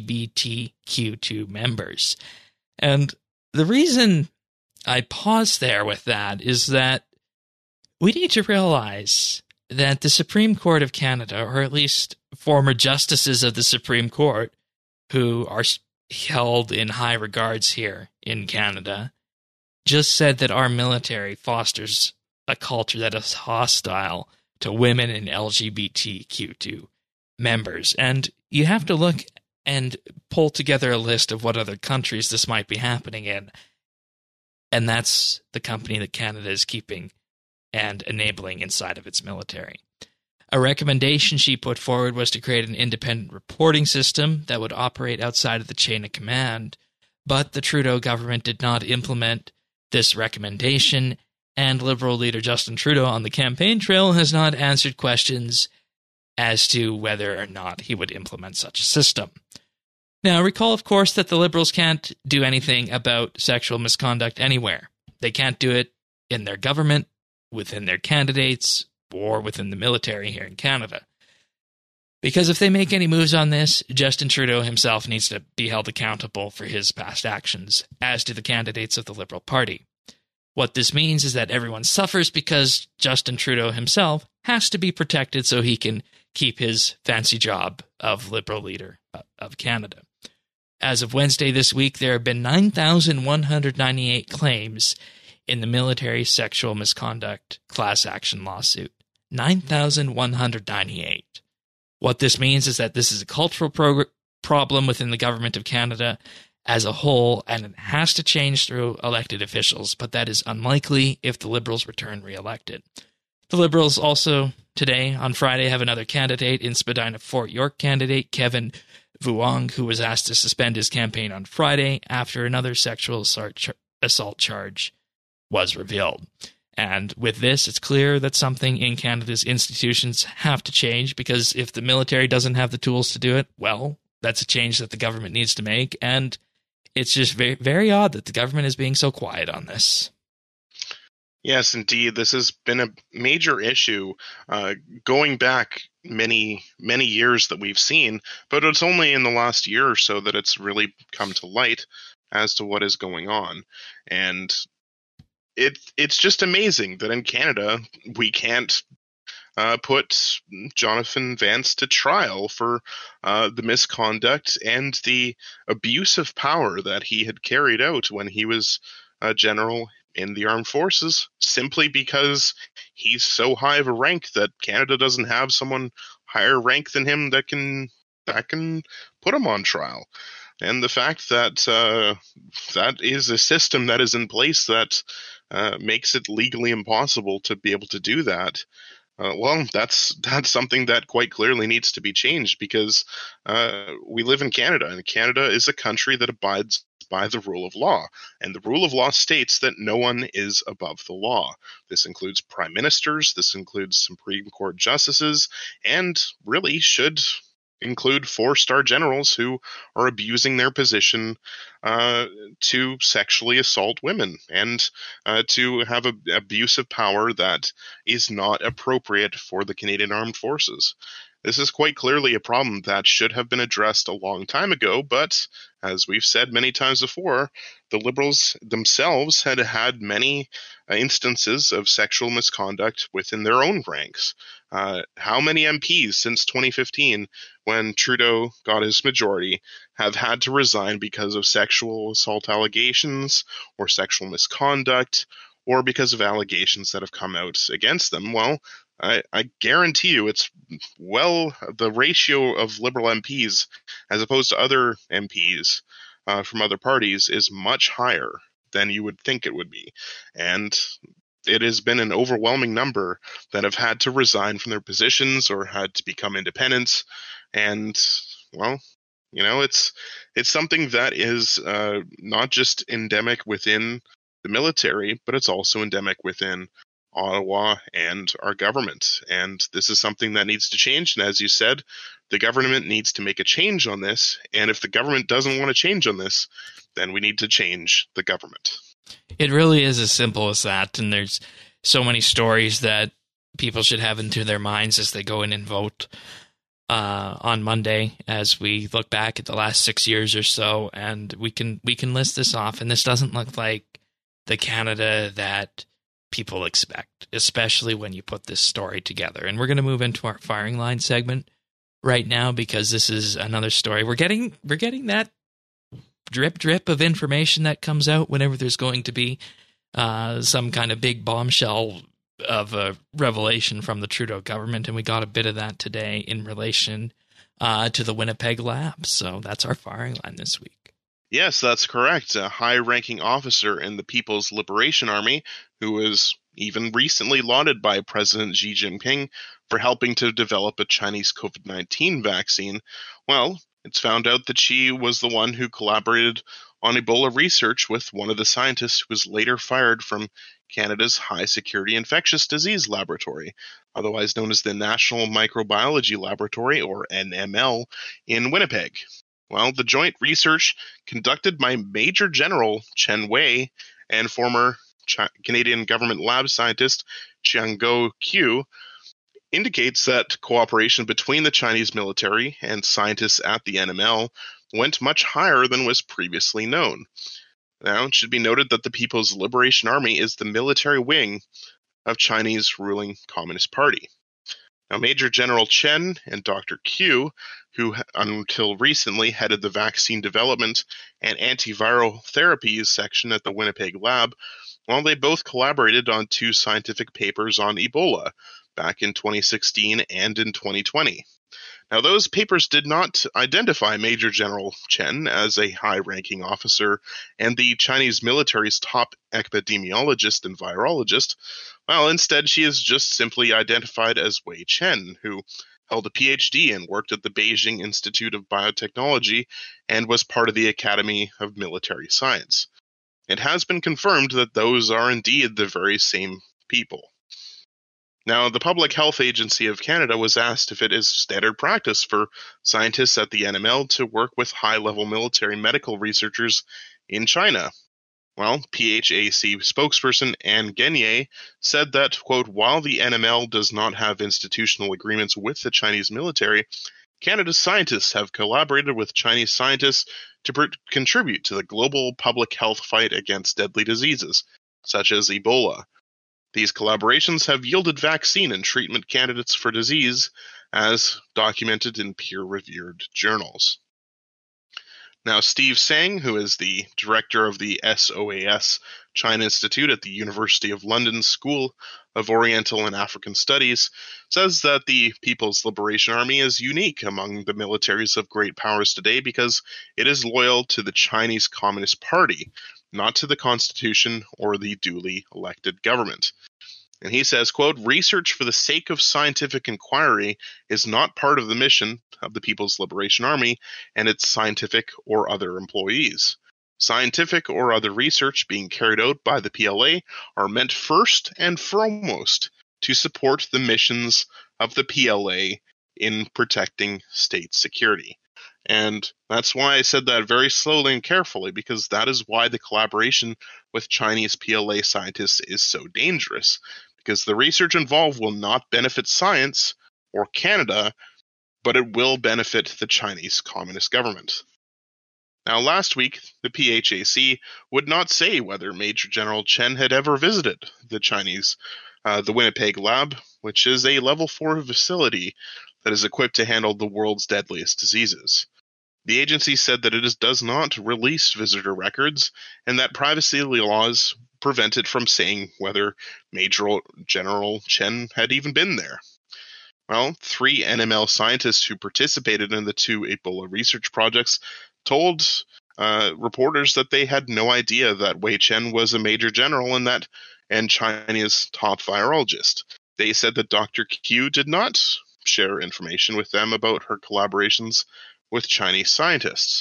LGBTQ2 members. And the reason I pause there with that is that we need to realize that the Supreme Court of Canada, or at least former justices of the Supreme Court, who are held in high regards here in Canada, just said that our military fosters a culture that is hostile to women and LGBTQ2 members. And you have to look and pull together a list of what other countries this might be happening in. And that's the company that Canada is keeping and enabling inside of its military. A recommendation she put forward was to create an independent reporting system that would operate outside of the chain of command, but the Trudeau government did not implement this recommendation, and Liberal leader Justin Trudeau on the campaign trail has not answered questions as to whether or not he would implement such a system. Now, recall, of course, that the Liberals can't do anything about sexual misconduct anywhere. They can't do it in their government, within their candidates, or within the military here in Canada. Because if they make any moves on this, Justin Trudeau himself needs to be held accountable for his past actions, as do the candidates of the Liberal Party. What this means is that everyone suffers because Justin Trudeau himself has to be protected so he can keep his fancy job of Liberal leader of Canada. As of Wednesday this week, there have been 9,198 claims in the military sexual misconduct class action lawsuit. 9,198. What this means is that this is a cultural problem within the government of Canada as a whole, and it has to change through elected officials, but that is unlikely if the Liberals return re-elected. The Liberals also today, on Friday, have another candidate in Spadina-Fort York candidate, Kevin Vuong, who was asked to suspend his campaign on Friday after another sexual assault charge was revealed. And with this, it's clear that something in Canada's institutions have to change, because if the military doesn't have the tools to do it, well, that's a change that the government needs to make. And it's just very, very odd that the government is being so quiet on this. Yes, indeed. This has been a major issue going back many, many years that we've seen, but it's only in the last year or so that it's really come to light as to what is going on. And it's just amazing that in Canada we can't put Jonathan Vance to trial for the misconduct and the abuse of power that he had carried out when he was a general in the armed forces, simply because he's so high of a rank that Canada doesn't have someone higher rank than him that can put him on trial. And the fact that that is a system that is in place that makes it legally impossible to be able to do that, well, that's something that quite clearly needs to be changed, because we live in Canada, and Canada is a country that abides by the rule of law. And the rule of law states that no one is above the law. This includes prime ministers, this includes Supreme Court justices, and really should include 4-star generals who are abusing their position to sexually assault women and to have an abuse of power that is not appropriate for the Canadian Armed Forces. This is quite clearly a problem that should have been addressed a long time ago, but as we've said many times before, the Liberals themselves had many instances of sexual misconduct within their own ranks. How many MPs since 2015, when Trudeau got his majority, have had to resign because of sexual assault allegations or sexual misconduct, or because of allegations that have come out against them? Well, I guarantee you it's the ratio of Liberal MPs as opposed to other MPs from other parties is much higher than you would think it would be. And it has been an overwhelming number that have had to resign from their positions or had to become independents. And, well, it's something that is not just endemic within the military, but it's also endemic within Ottawa and our government. And this is something that needs to change. And as you said, the government needs to make a change on this. And if the government doesn't want to change on this, then we need to change the government. It really is as simple as that. And there's so many stories that people should have into their minds as they go in and vote on Monday, as we look back at the last 6 years or so, and we can list this off. And this doesn't look like the Canada that people expect, especially when you put this story together. And we're going to move into our firing line segment right now, because this is another story. We're getting that drip of information that comes out whenever there's going to be some kind of big bombshell of a revelation from the Trudeau government, and we got a bit of that today in relation to the Winnipeg lab. So that's our firing line this week. Yes, that's correct. A high-ranking officer in the People's Liberation Army, who was even recently lauded by President Xi Jinping for helping to develop a Chinese COVID-19 vaccine. Well, it's found out that she was the one who collaborated on Ebola research with one of the scientists who was later fired from Canada's High Security Infectious Disease Laboratory, otherwise known as the National Microbiology Laboratory, or NML, in Winnipeg. Well, the joint research conducted by Major General Chen Wei and former Canadian government lab scientist Jianggo Qiu indicates that cooperation between the Chinese military and scientists at the NML went much higher than was previously known. Now, it should be noted that the People's Liberation Army is the military wing of Chinese ruling Communist Party. Now, Major General Chen and Dr. Qiu, who until recently headed the vaccine development and antiviral therapies section at the Winnipeg lab, well, they both collaborated on 2 scientific papers on Ebola back in 2016 and in 2020. Now, those papers did not identify Major General Chen as a high-ranking officer and the Chinese military's top epidemiologist and virologist. Well, instead, she is just simply identified as Wei Chen, who held a PhD and worked at the Beijing Institute of Biotechnology and was part of the Academy of Military Science. It has been confirmed that those are indeed the very same people. Now, the Public Health Agency of Canada was asked if it is standard practice for scientists at the NML to work with high-level military medical researchers in China. Well, PHAC spokesperson Anne Gagné said that, quote, while the NML does not have institutional agreements with the Chinese military, Canada's scientists have collaborated with Chinese scientists to contribute to the global public health fight against deadly diseases, such as Ebola. These collaborations have yielded vaccine and treatment candidates for disease, as documented in peer-reviewed journals. Now, Steve Sang, who is the director of the SOAS China Institute at the University of London School of Oriental and African Studies, says that the People's Liberation Army is unique among the militaries of great powers today because it is loyal to the Chinese Communist Party, not to the Constitution or the duly elected government. And he says, quote, research for the sake of scientific inquiry is not part of the mission of the People's Liberation Army and its scientific or other employees. Scientific or other research being carried out by the PLA are meant first and foremost to support the missions of the PLA in protecting state security. And that's why I said that very slowly and carefully, because that is why the collaboration with Chinese PLA scientists is so dangerous. Because the research involved will not benefit science or Canada, but it will benefit the Chinese Communist government. Now, last week, the PHAC would not say whether Major General Chen had ever visited the Winnipeg lab, which is a level 4 facility that is equipped to handle the world's deadliest diseases. The agency said that it does not release visitor records and that privacy laws prevent it from saying whether Major General Chen had even been there. Well, 3 NML scientists who participated in the 2 Ebola research projects told reporters that they had no idea that Wei Chen was a major general and China's top virologist. They said that Dr. Q did not share information with them about her collaborations with Chinese scientists.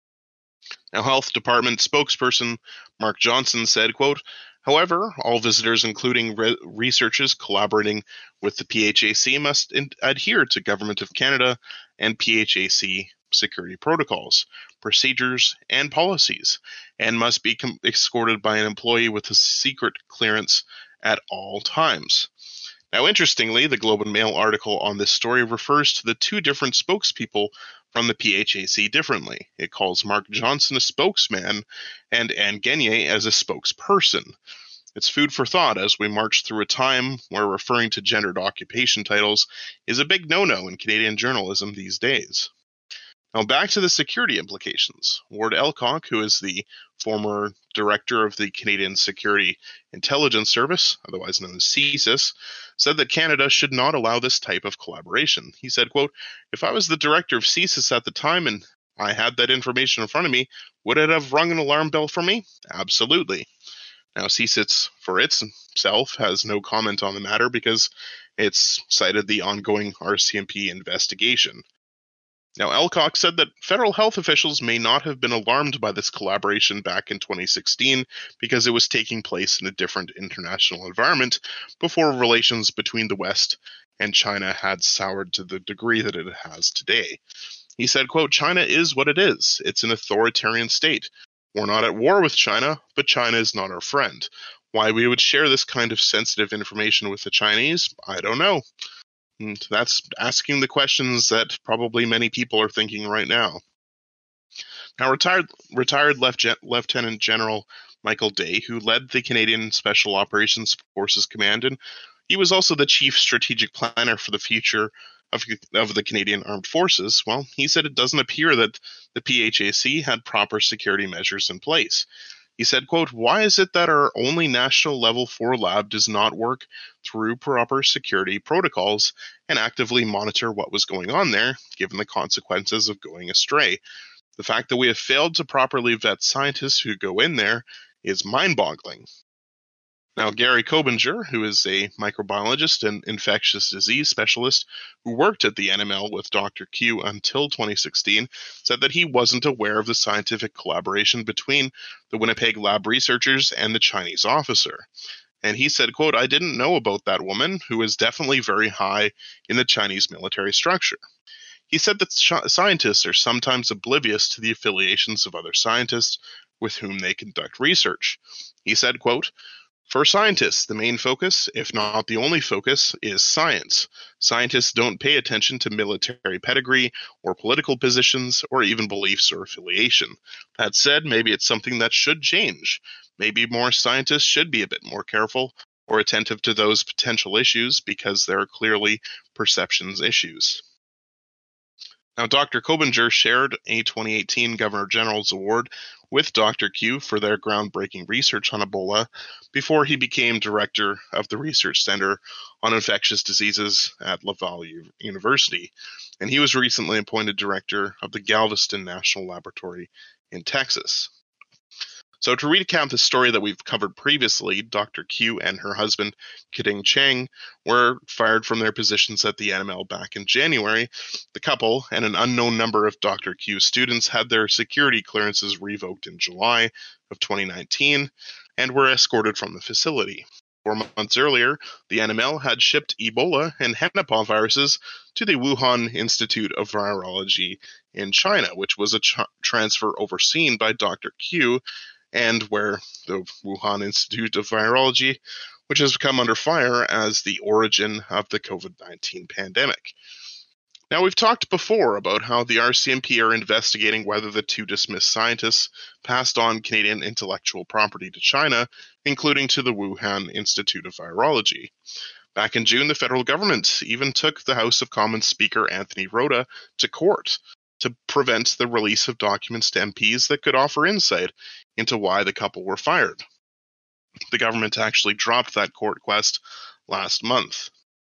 Now, Health Department spokesperson Mark Johnson said, quote, however, all visitors, including researchers collaborating with the PHAC, must adhere to Government of Canada and PHAC security protocols, procedures, and policies, and must be escorted by an employee with a secret clearance at all times. Now, interestingly, the Globe and Mail article on this story refers to the 2 different spokespeople from the PHAC differently. It calls Mark Johnson a spokesman and Anne Gagné as a spokesperson. It's food for thought as we march through a time where referring to gendered occupation titles is a big no-no in Canadian journalism these days. Now, back to the security implications. Ward Elcock, who is the former director of the Canadian Security Intelligence Service, otherwise known as CSIS, said that Canada should not allow this type of collaboration. He said, quote, if I was the director of CSIS at the time and I had that information in front of me, would it have rung an alarm bell for me? Absolutely. Now, CSIS for itself has no comment on the matter because it's cited the ongoing RCMP investigation. Now, Elcock said that federal health officials may not have been alarmed by this collaboration back in 2016 because it was taking place in a different international environment before relations between the West and China had soured to the degree that it has today. He said, quote, China is what it is. It's an authoritarian state. We're not at war with China, but China is not our friend. Why we would share this kind of sensitive information with the Chinese, I don't know. And that's asking the questions that probably many people are thinking right now. Now, retired Lieutenant General Michael Day, who led the Canadian Special Operations Forces Command, and he was also the chief strategic planner for the future of the Canadian Armed Forces, well, he said it doesn't appear that the PHAC had proper security measures in place. He said, quote, why is it that our only national level 4 lab does not work through proper security protocols and actively monitor what was going on there, given the consequences of going astray. The fact that we have failed to properly vet scientists who go in there is mind-boggling. Now, Gary Kobinger, who is a microbiologist and infectious disease specialist who worked at the NML with Dr. Q until 2016, said that he wasn't aware of the scientific collaboration between the Winnipeg lab researchers and the Chinese officer. And he said, quote, "I didn't know about that woman, who is definitely very high in the Chinese military structure." He said that scientists are sometimes oblivious to the affiliations of other scientists with whom they conduct research. He said, quote, "For scientists, the main focus, if not the only focus, is science. Scientists don't pay attention to military pedigree or political positions or even beliefs or affiliation. That said, maybe it's something that should change. Maybe more scientists should be a bit more careful or attentive to those potential issues because there are clearly perceptions issues." Now, Dr. Kobinger shared a 2018 Governor General's Award with Dr. Q for their groundbreaking research on Ebola before he became director of the Research Center on Infectious Diseases at Laval University, and he was recently appointed director of the Galveston National Laboratory in Texas. So to recap the story that we've covered previously, Dr. Q and her husband, Kading Chang, were fired from their positions at the NML back in January. The couple and an unknown number of Dr. Q's students had their security clearances revoked in July of 2019 and were escorted from the facility. 4 months earlier, the NML had shipped Ebola and Hendra viruses to the Wuhan Institute of Virology in China, which was a transfer overseen by Dr. Q, and where the Wuhan Institute of Virology, which has come under fire as the origin of the COVID-19 pandemic. Now, we've talked before about how the RCMP are investigating whether the two dismissed scientists passed on Canadian intellectual property to China, including to the Wuhan Institute of Virology. Back in June, the federal government even took the House of Commons Speaker Anthony Rota to court to prevent the release of documents to MPs that could offer insight into why the couple were fired. The government actually dropped that court quest last month.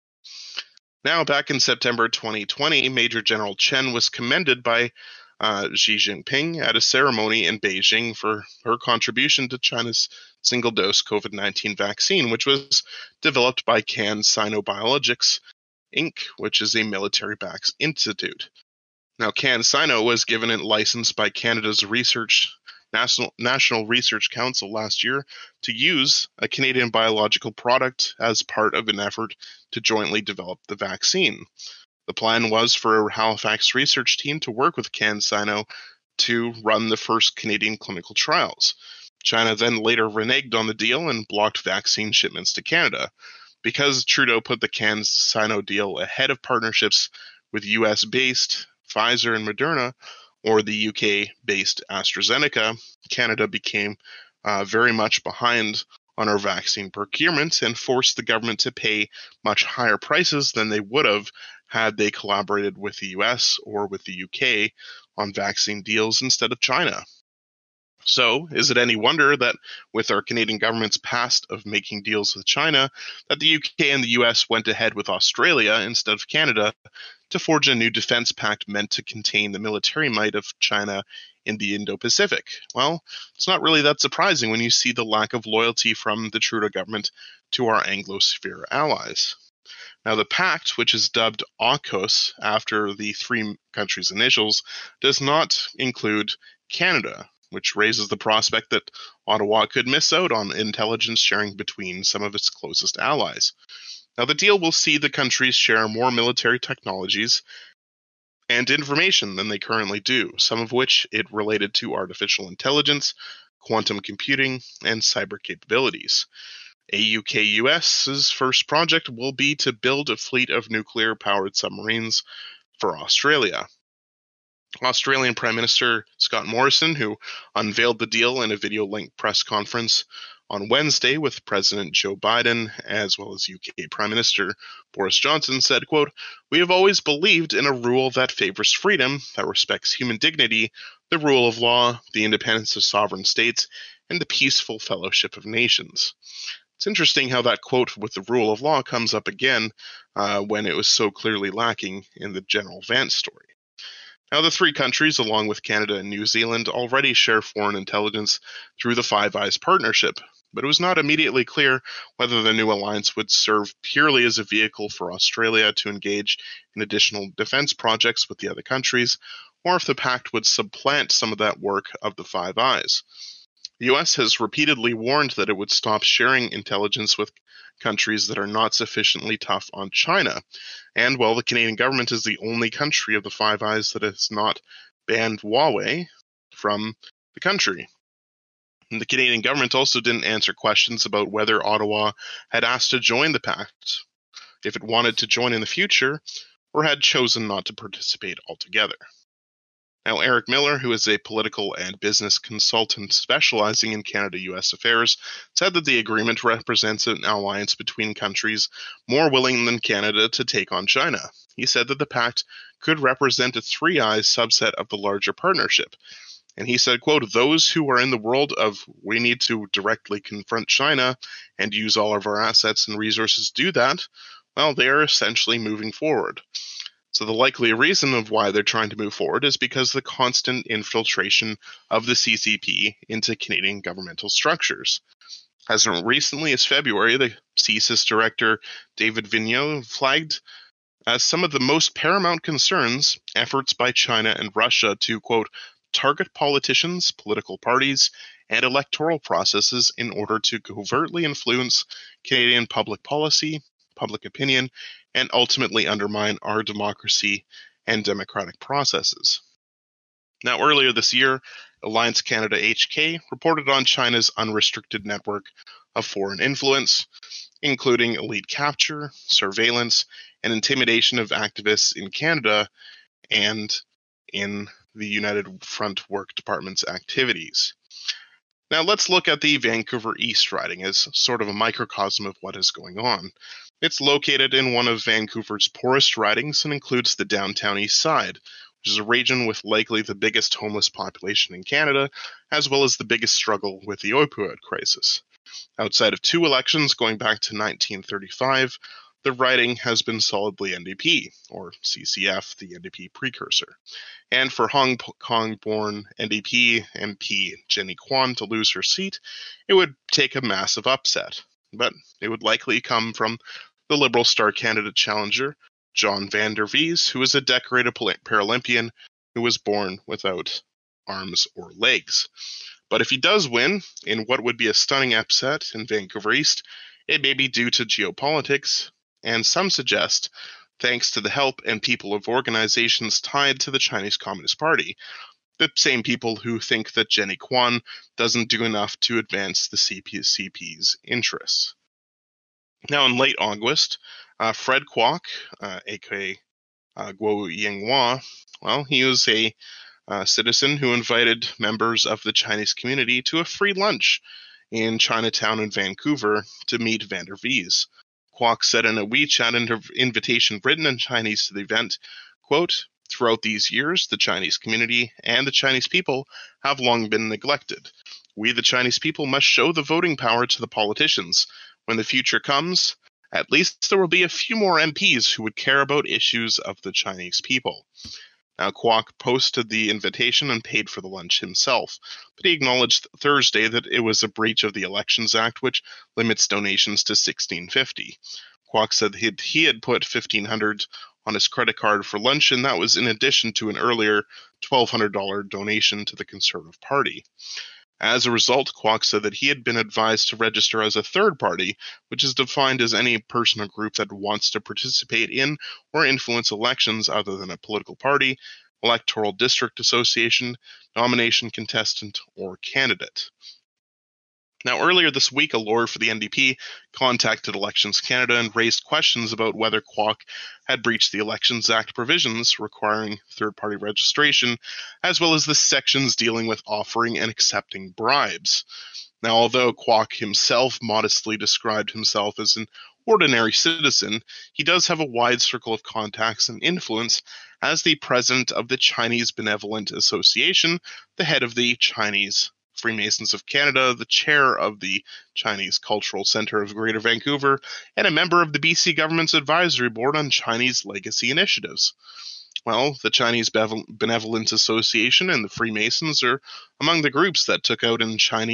Now, back in September 2020, Major General Chen was commended by Xi Jinping at a ceremony in Beijing for her contribution to China's single-dose COVID-19 vaccine, which was developed by CanSino Biologics, Inc., which is a military-backed institute. Now, CanSino was given a license by Canada's National Research Council last year to use a Canadian biological product as part of an effort to jointly develop the vaccine. The plan was for a Halifax research team to work with CanSino to run the first Canadian clinical trials. China then later reneged on the deal and blocked vaccine shipments to Canada. Because Trudeau put the CanSino deal ahead of partnerships with US-based Pfizer and Moderna, or the UK-based AstraZeneca, Canada became very much behind on our vaccine procurement and forced the government to pay much higher prices than they would have had they collaborated with the US or with the UK on vaccine deals instead of China. So, is it any wonder that with our Canadian government's past of making deals with China, that the UK and the US went ahead with Australia instead of Canada to forge a new defense pact meant to contain the military might of China in the Indo-Pacific? Well, it's not really that surprising when you see the lack of loyalty from the Trudeau government to our Anglosphere allies. Now, the pact, which is dubbed AUKUS after the three countries' initials, does not include Canada, which raises the prospect that Ottawa could miss out on intelligence sharing between some of its closest allies. Now, the deal will see the countries share more military technologies and information than they currently do, some of which it related to artificial intelligence, quantum computing, and cyber capabilities. AUKUS's first project will be to build a fleet of nuclear-powered submarines for Australia. Australian Prime Minister Scott Morrison, who unveiled the deal in a video-linked press conference on Wednesday with President Joe Biden, as well as UK Prime Minister Boris Johnson, said, quote, "We have always believed in a rule that favors freedom, that respects human dignity, the rule of law, the independence of sovereign states, and the peaceful fellowship of nations. It's interesting how that quote with the rule of law comes up again when it was so clearly lacking in the General Vance story. Now, the three countries, along with Canada and New Zealand, already share foreign intelligence through the Five Eyes Partnership, but it was not immediately clear whether the new alliance would serve purely as a vehicle for Australia to engage in additional defense projects with the other countries, or if the pact would supplant some of that work of the Five Eyes. The US has repeatedly warned that it would stop sharing intelligence with countries that are not sufficiently tough on China. And while the Canadian government is the only country of the Five Eyes that has not banned Huawei from the country. And the Canadian government also didn't answer questions about whether Ottawa had asked to join the pact, if it wanted to join in the future, or had chosen not to participate altogether. Now, Eric Miller, who is a political and business consultant specializing in Canada-US affairs, said that the agreement represents an alliance between countries more willing than Canada to take on China. He said that the pact could represent a Three Eyes subset of the larger partnership. And he said, quote, "Those who are in the world of we need to directly confront China and use all of our assets and resources to do that, well, they are essentially moving forward." So the likely reason of why they're trying to move forward is because of the constant infiltration of the CCP into Canadian governmental structures. As recently as February, the CSIS director David Vigneault flagged as some of the most paramount concerns efforts by China and Russia to, quote, "target politicians, political parties, and electoral processes in order to covertly influence Canadian public policy, public opinion, and ultimately undermine our democracy and democratic processes." Now, earlier this year, Alliance Canada HK reported on China's unrestricted network of foreign influence, including elite capture, surveillance, and intimidation of activists in Canada and in the United Front Work Department's activities. Now, let's look at the Vancouver East riding as sort of a microcosm of what is going on. It's located in one of Vancouver's poorest ridings and includes the downtown east side, which is a region with likely the biggest homeless population in Canada, as well as the biggest struggle with the opioid crisis. Outside of two elections going back to 1935, the riding has been solidly NDP, or CCF, the NDP precursor. And for Hong Kong-born NDP MP Jenny Kwan to lose her seat, it would take a massive upset. But it would likely come from the Liberal Star candidate challenger, John Van Der Vries, who is a decorated Paralympian who was born without arms or legs. But if he does win in what would be a stunning upset in Vancouver East, it may be due to geopolitics, and some suggest thanks to the help and people of organizations tied to the Chinese Communist Party, the same people who think that Jenny Kwan doesn't do enough to advance the CP's interests. Now, in late August, Fred Kwok, aka Guo Yinghua, well, he was a citizen who invited members of the Chinese community to a free lunch in Chinatown in Vancouver to meet Van Der Vries. Kwok said in a WeChat invitation written in Chinese to the event, quote, "Throughout these years, the Chinese community and the Chinese people have long been neglected. We, the Chinese people, must show the voting power to the politicians. When the future comes, at least there will be a few more MPs who would care about issues of the Chinese people." Now, Kwok posted the invitation and paid for the lunch himself, but he acknowledged Thursday that it was a breach of the Elections Act, which limits donations to $16.50. Kwok said he had put $1,500 on his credit card for lunch, and that was in addition to an earlier $1,200 donation to the Conservative Party. As a result, Kwok said that he had been advised to register as a third party, which is defined as any person or group that wants to participate in or influence elections other than a political party, electoral district association, nomination contestant, or candidate. Now, earlier this week, a lawyer for the NDP contacted Elections Canada and raised questions about whether Kwok had breached the Elections Act provisions requiring third-party registration, as well as the sections dealing with offering and accepting bribes. Now, although Kwok himself modestly described himself as an ordinary citizen, he does have a wide circle of contacts and influence as the president of the Chinese Benevolent Association, the head of the Chinese Freemasons of Canada, the chair of the Chinese Cultural Centre of Greater Vancouver, and a member of the BC government's advisory board on Chinese legacy initiatives. Well, the Chinese Benevolent Association and the Freemasons are among the groups that took out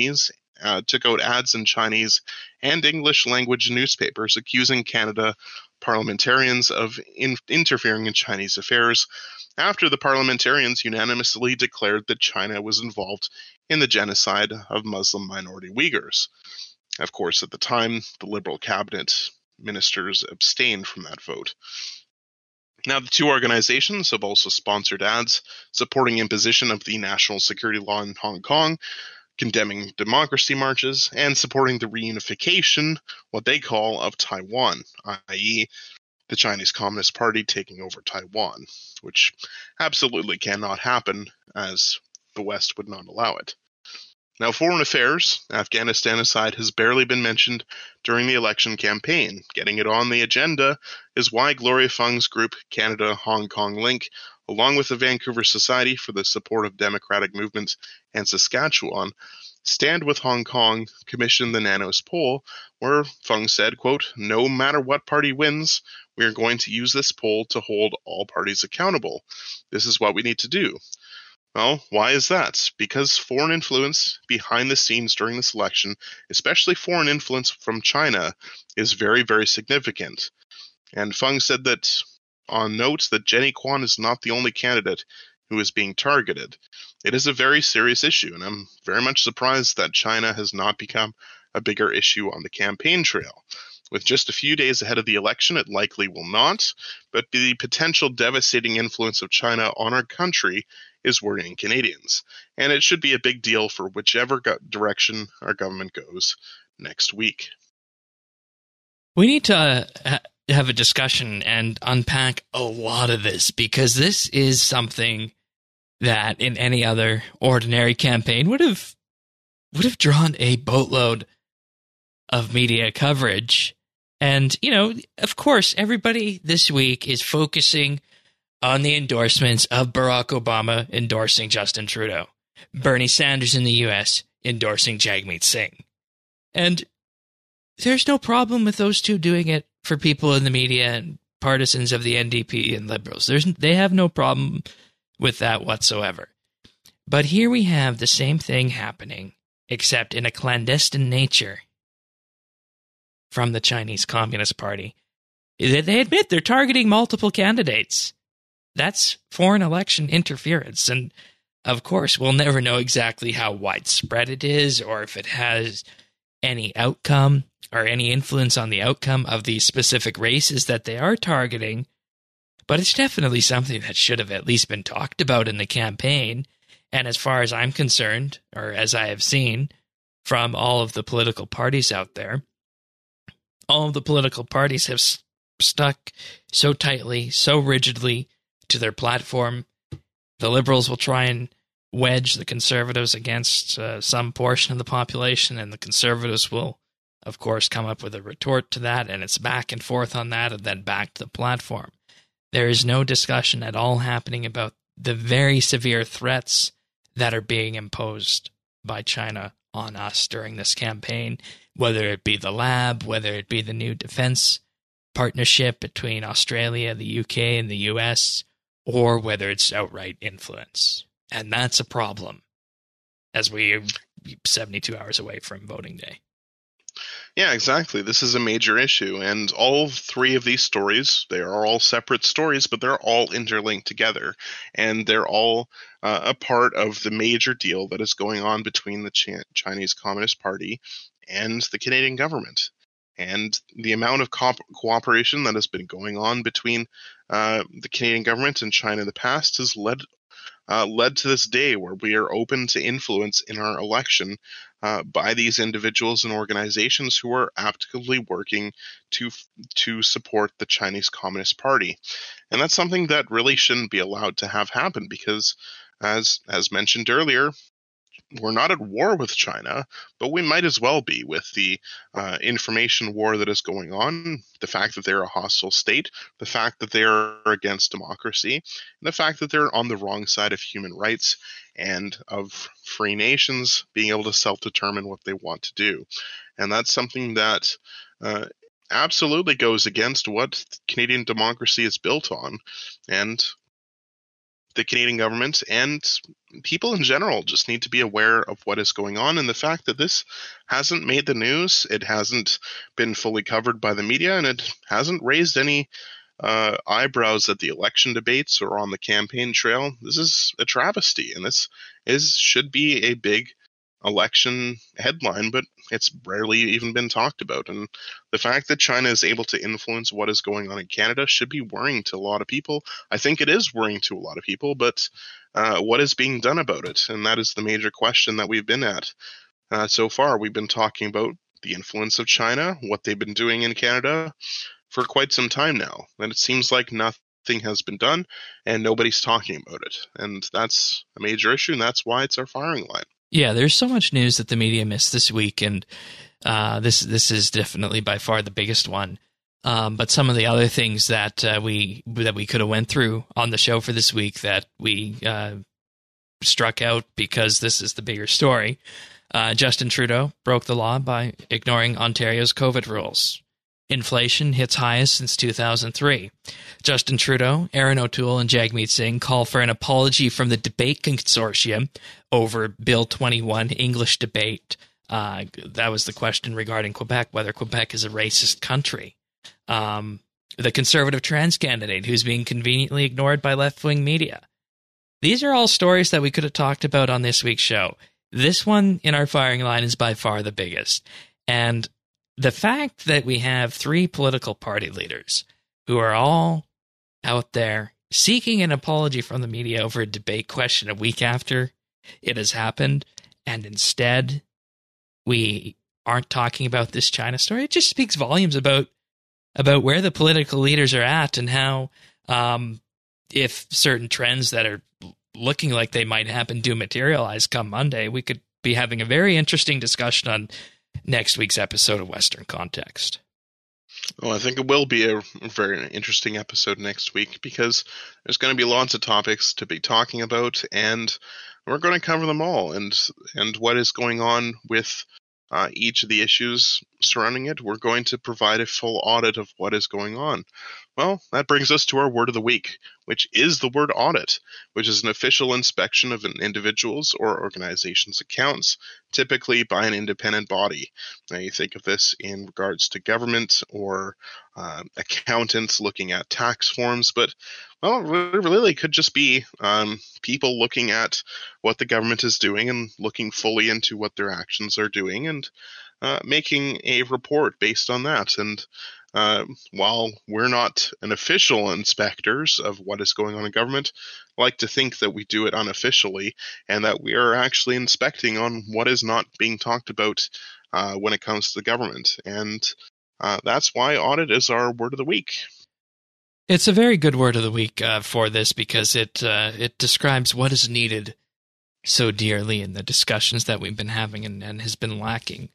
ads in Chinese and English language newspapers accusing Canada parliamentarians of interfering in Chinese affairs after the parliamentarians unanimously declared that China was involved in the genocide of Muslim minority Uyghurs. Of course, at the time, the Liberal cabinet ministers abstained from that vote. Now, the two organizations have also sponsored ads supporting imposition of the national security law in Hong Kong, condemning democracy marches, and supporting the reunification, what they call, of Taiwan, i.e., the Chinese Communist Party taking over Taiwan, which absolutely cannot happen, as the West would not allow it. Now, foreign affairs, Afghanistan aside, has barely been mentioned during the election campaign. Getting it on the agenda is why Gloria Fung's group, Canada-Hong Kong Link, along with the Vancouver Society for the Support of Democratic Movements and Saskatchewan, Stand with Hong Kong commissioned the Nanos poll, where Fung said, quote, "No matter what party wins, we are going to use this poll to hold all parties accountable. This is what we need to do." Well, why is that? Because foreign influence behind the scenes during this election, especially foreign influence from China, is very, very significant. And Fung said that on notes that Jenny Kwan is not the only candidate who is being targeted. It is a very serious issue, and I'm very much surprised that China has not become a bigger issue on the campaign trail. With just a few days ahead of the election, it likely will not, but the potential devastating influence of China on our country is worrying Canadians, and it should be a big deal for whichever direction our government goes next week. We need to have a discussion and unpack a lot of this, because this is something that in any other ordinary campaign would have drawn a boatload of media coverage. And, you know, of course, everybody this week is focusing on the endorsements of Barack Obama endorsing Justin Trudeau, Bernie Sanders in the U.S. endorsing Jagmeet Singh. And there's no problem with those two doing it for people in the media and partisans of the NDP and Liberals. They have no problem with that whatsoever. But here we have the same thing happening, except in a clandestine nature, from the Chinese Communist Party. They admit they're targeting multiple candidates. That's foreign election interference. And, of course, we'll never know exactly how widespread it is or if it has any outcome or any influence on the outcome of the specific races that they are targeting. But it's definitely something that should have at least been talked about in the campaign. And as far as I'm concerned, or as I have seen from all of the political parties out there, all of the political parties have stuck so tightly, so rigidly to their platform. The Liberals will try and wedge the Conservatives against some portion of the population, and the Conservatives will, of course, come up with a retort to that, and it's back and forth on that, and then back to the platform. There is no discussion at all happening about the very severe threats that are being imposed by China on us during this campaign, whether it be the lab, whether it be the new defense partnership between Australia, the UK, and the US, or whether it's outright influence. And that's a problem, as we are 72 hours away from voting day. Yeah, exactly. This is a major issue, and all three of these stories, they are all separate stories, but they're all interlinked together, and they're all a part of the major deal that is going on between the Chinese Communist Party and the Canadian government. And the amount of cooperation that has been going on between the Canadian government and China in the past has led to this day where we are open to influence in our election by these individuals and organizations who are actively working to support the Chinese Communist Party. And that's something that really shouldn't be allowed to have happen, because as mentioned earlier, we're not at war with China, but we might as well be with the information war that is going on, the fact that they're a hostile state, the fact that they're against democracy, and the fact that they're on the wrong side of human rights and of free nations being able to self-determine what they want to do. And that's something that absolutely goes against what Canadian democracy is built on. And the Canadian government and people in general just need to be aware of what is going on, and the fact that this hasn't made the news, it hasn't been fully covered by the media, and it hasn't raised any eyebrows at the election debates or on the campaign trail. This is a travesty, and this should be a big election headline, but it's rarely even been talked about. And the fact that China is able to influence what is going on in Canada should be worrying to a lot of people. I think it is worrying to a lot of people, but what is being done about it? And that is the major question that we've been at. So far, we've been talking about the influence of China, what they've been doing in Canada for quite some time now. And it seems like nothing has been done and nobody's talking about it. And that's a major issue, and that's why it's our firing line. Yeah, there's so much news that the media missed this week, and this is definitely by far the biggest one. But some of the other things that we could have went through on the show for this week that we struck out because this is the bigger story. Justin Trudeau broke the law by ignoring Ontario's COVID rules. Inflation hits highest since 2003. Justin Trudeau, Aaron O'Toole, and Jagmeet Singh call for an apology from the debate consortium over Bill 21 English debate. That was the question regarding Quebec, whether Quebec is a racist country. The conservative trans candidate who's being conveniently ignored by left-wing media. These are all stories that we could have talked about on this week's show. This one in our firing line is by far the biggest. And the fact that we have three political party leaders who are all out there seeking an apology from the media over a debate question a week after it has happened, and instead we aren't talking about this China story, it just speaks volumes about where the political leaders are at and how if certain trends that are looking like they might happen do materialize come Monday, we could be having a very interesting discussion on next week's episode of Western Context. Well, I think it will be a very interesting episode next week because there's going to be lots of topics to be talking about, and we're going to cover them all and what is going on with each of the issues surrounding it. We're going to provide a full audit of what is going on. Well, that brings us to our word of the week, which is the word audit, which is an official inspection of an individual's or organization's accounts, typically by an independent body. Now, you think of this in regards to government or accountants looking at tax forms, but, well, it really could just be people looking at what the government is doing and looking fully into what their actions are doing and making a report based on that. And while we're not an official inspectors of what is going on in government, I like to think that we do it unofficially and that we are actually inspecting on what is not being talked about when it comes to the government. And that's why audit is our word of the week. It's a very good word of the week for this because it describes what is needed so dearly in the discussions that we've been having and has been lacking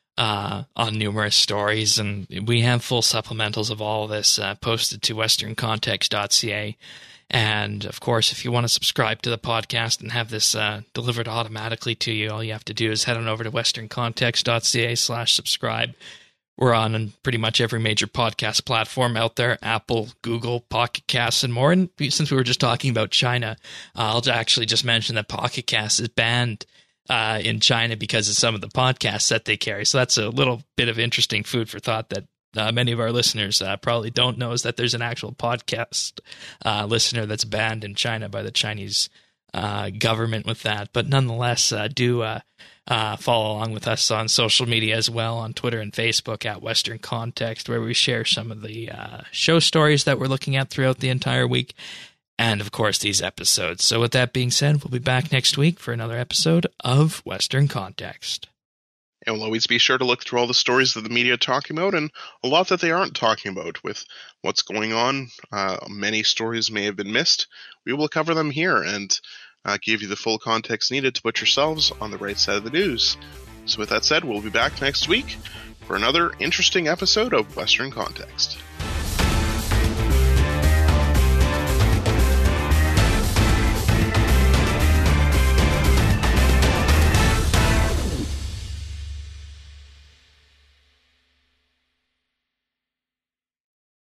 on numerous stories. And we have full supplementals of all of this posted to westerncontext.ca. And, of course, if you want to subscribe to the podcast and have this delivered automatically to you, all you have to do is head on over to westerncontext.ca/subscribe. We're on pretty much every major podcast platform out there, Apple, Google, Pocket Casts, and more. And since we were just talking about China, I'll actually just mention that Pocket Cast is banned in China because of some of the podcasts that they carry. So that's a little bit of interesting food for thought that many of our listeners probably don't know, is that there's an actual podcast listener that's banned in China by the Chinese government with that. But nonetheless, do follow along with us on social media as well, on Twitter and Facebook at Western Context, where we share some of the show stories that we're looking at throughout the entire week. And, of course, these episodes. So with that being said, we'll be back next week for another episode of Western Context. And we'll always be sure to look through all the stories that the media are talking about and a lot that they aren't talking about with what's going on. Many stories may have been missed. We will cover them here. And give you the full context needed to put yourselves on the right side of the news. So with that said, we'll be back next week for another interesting episode of Western Context.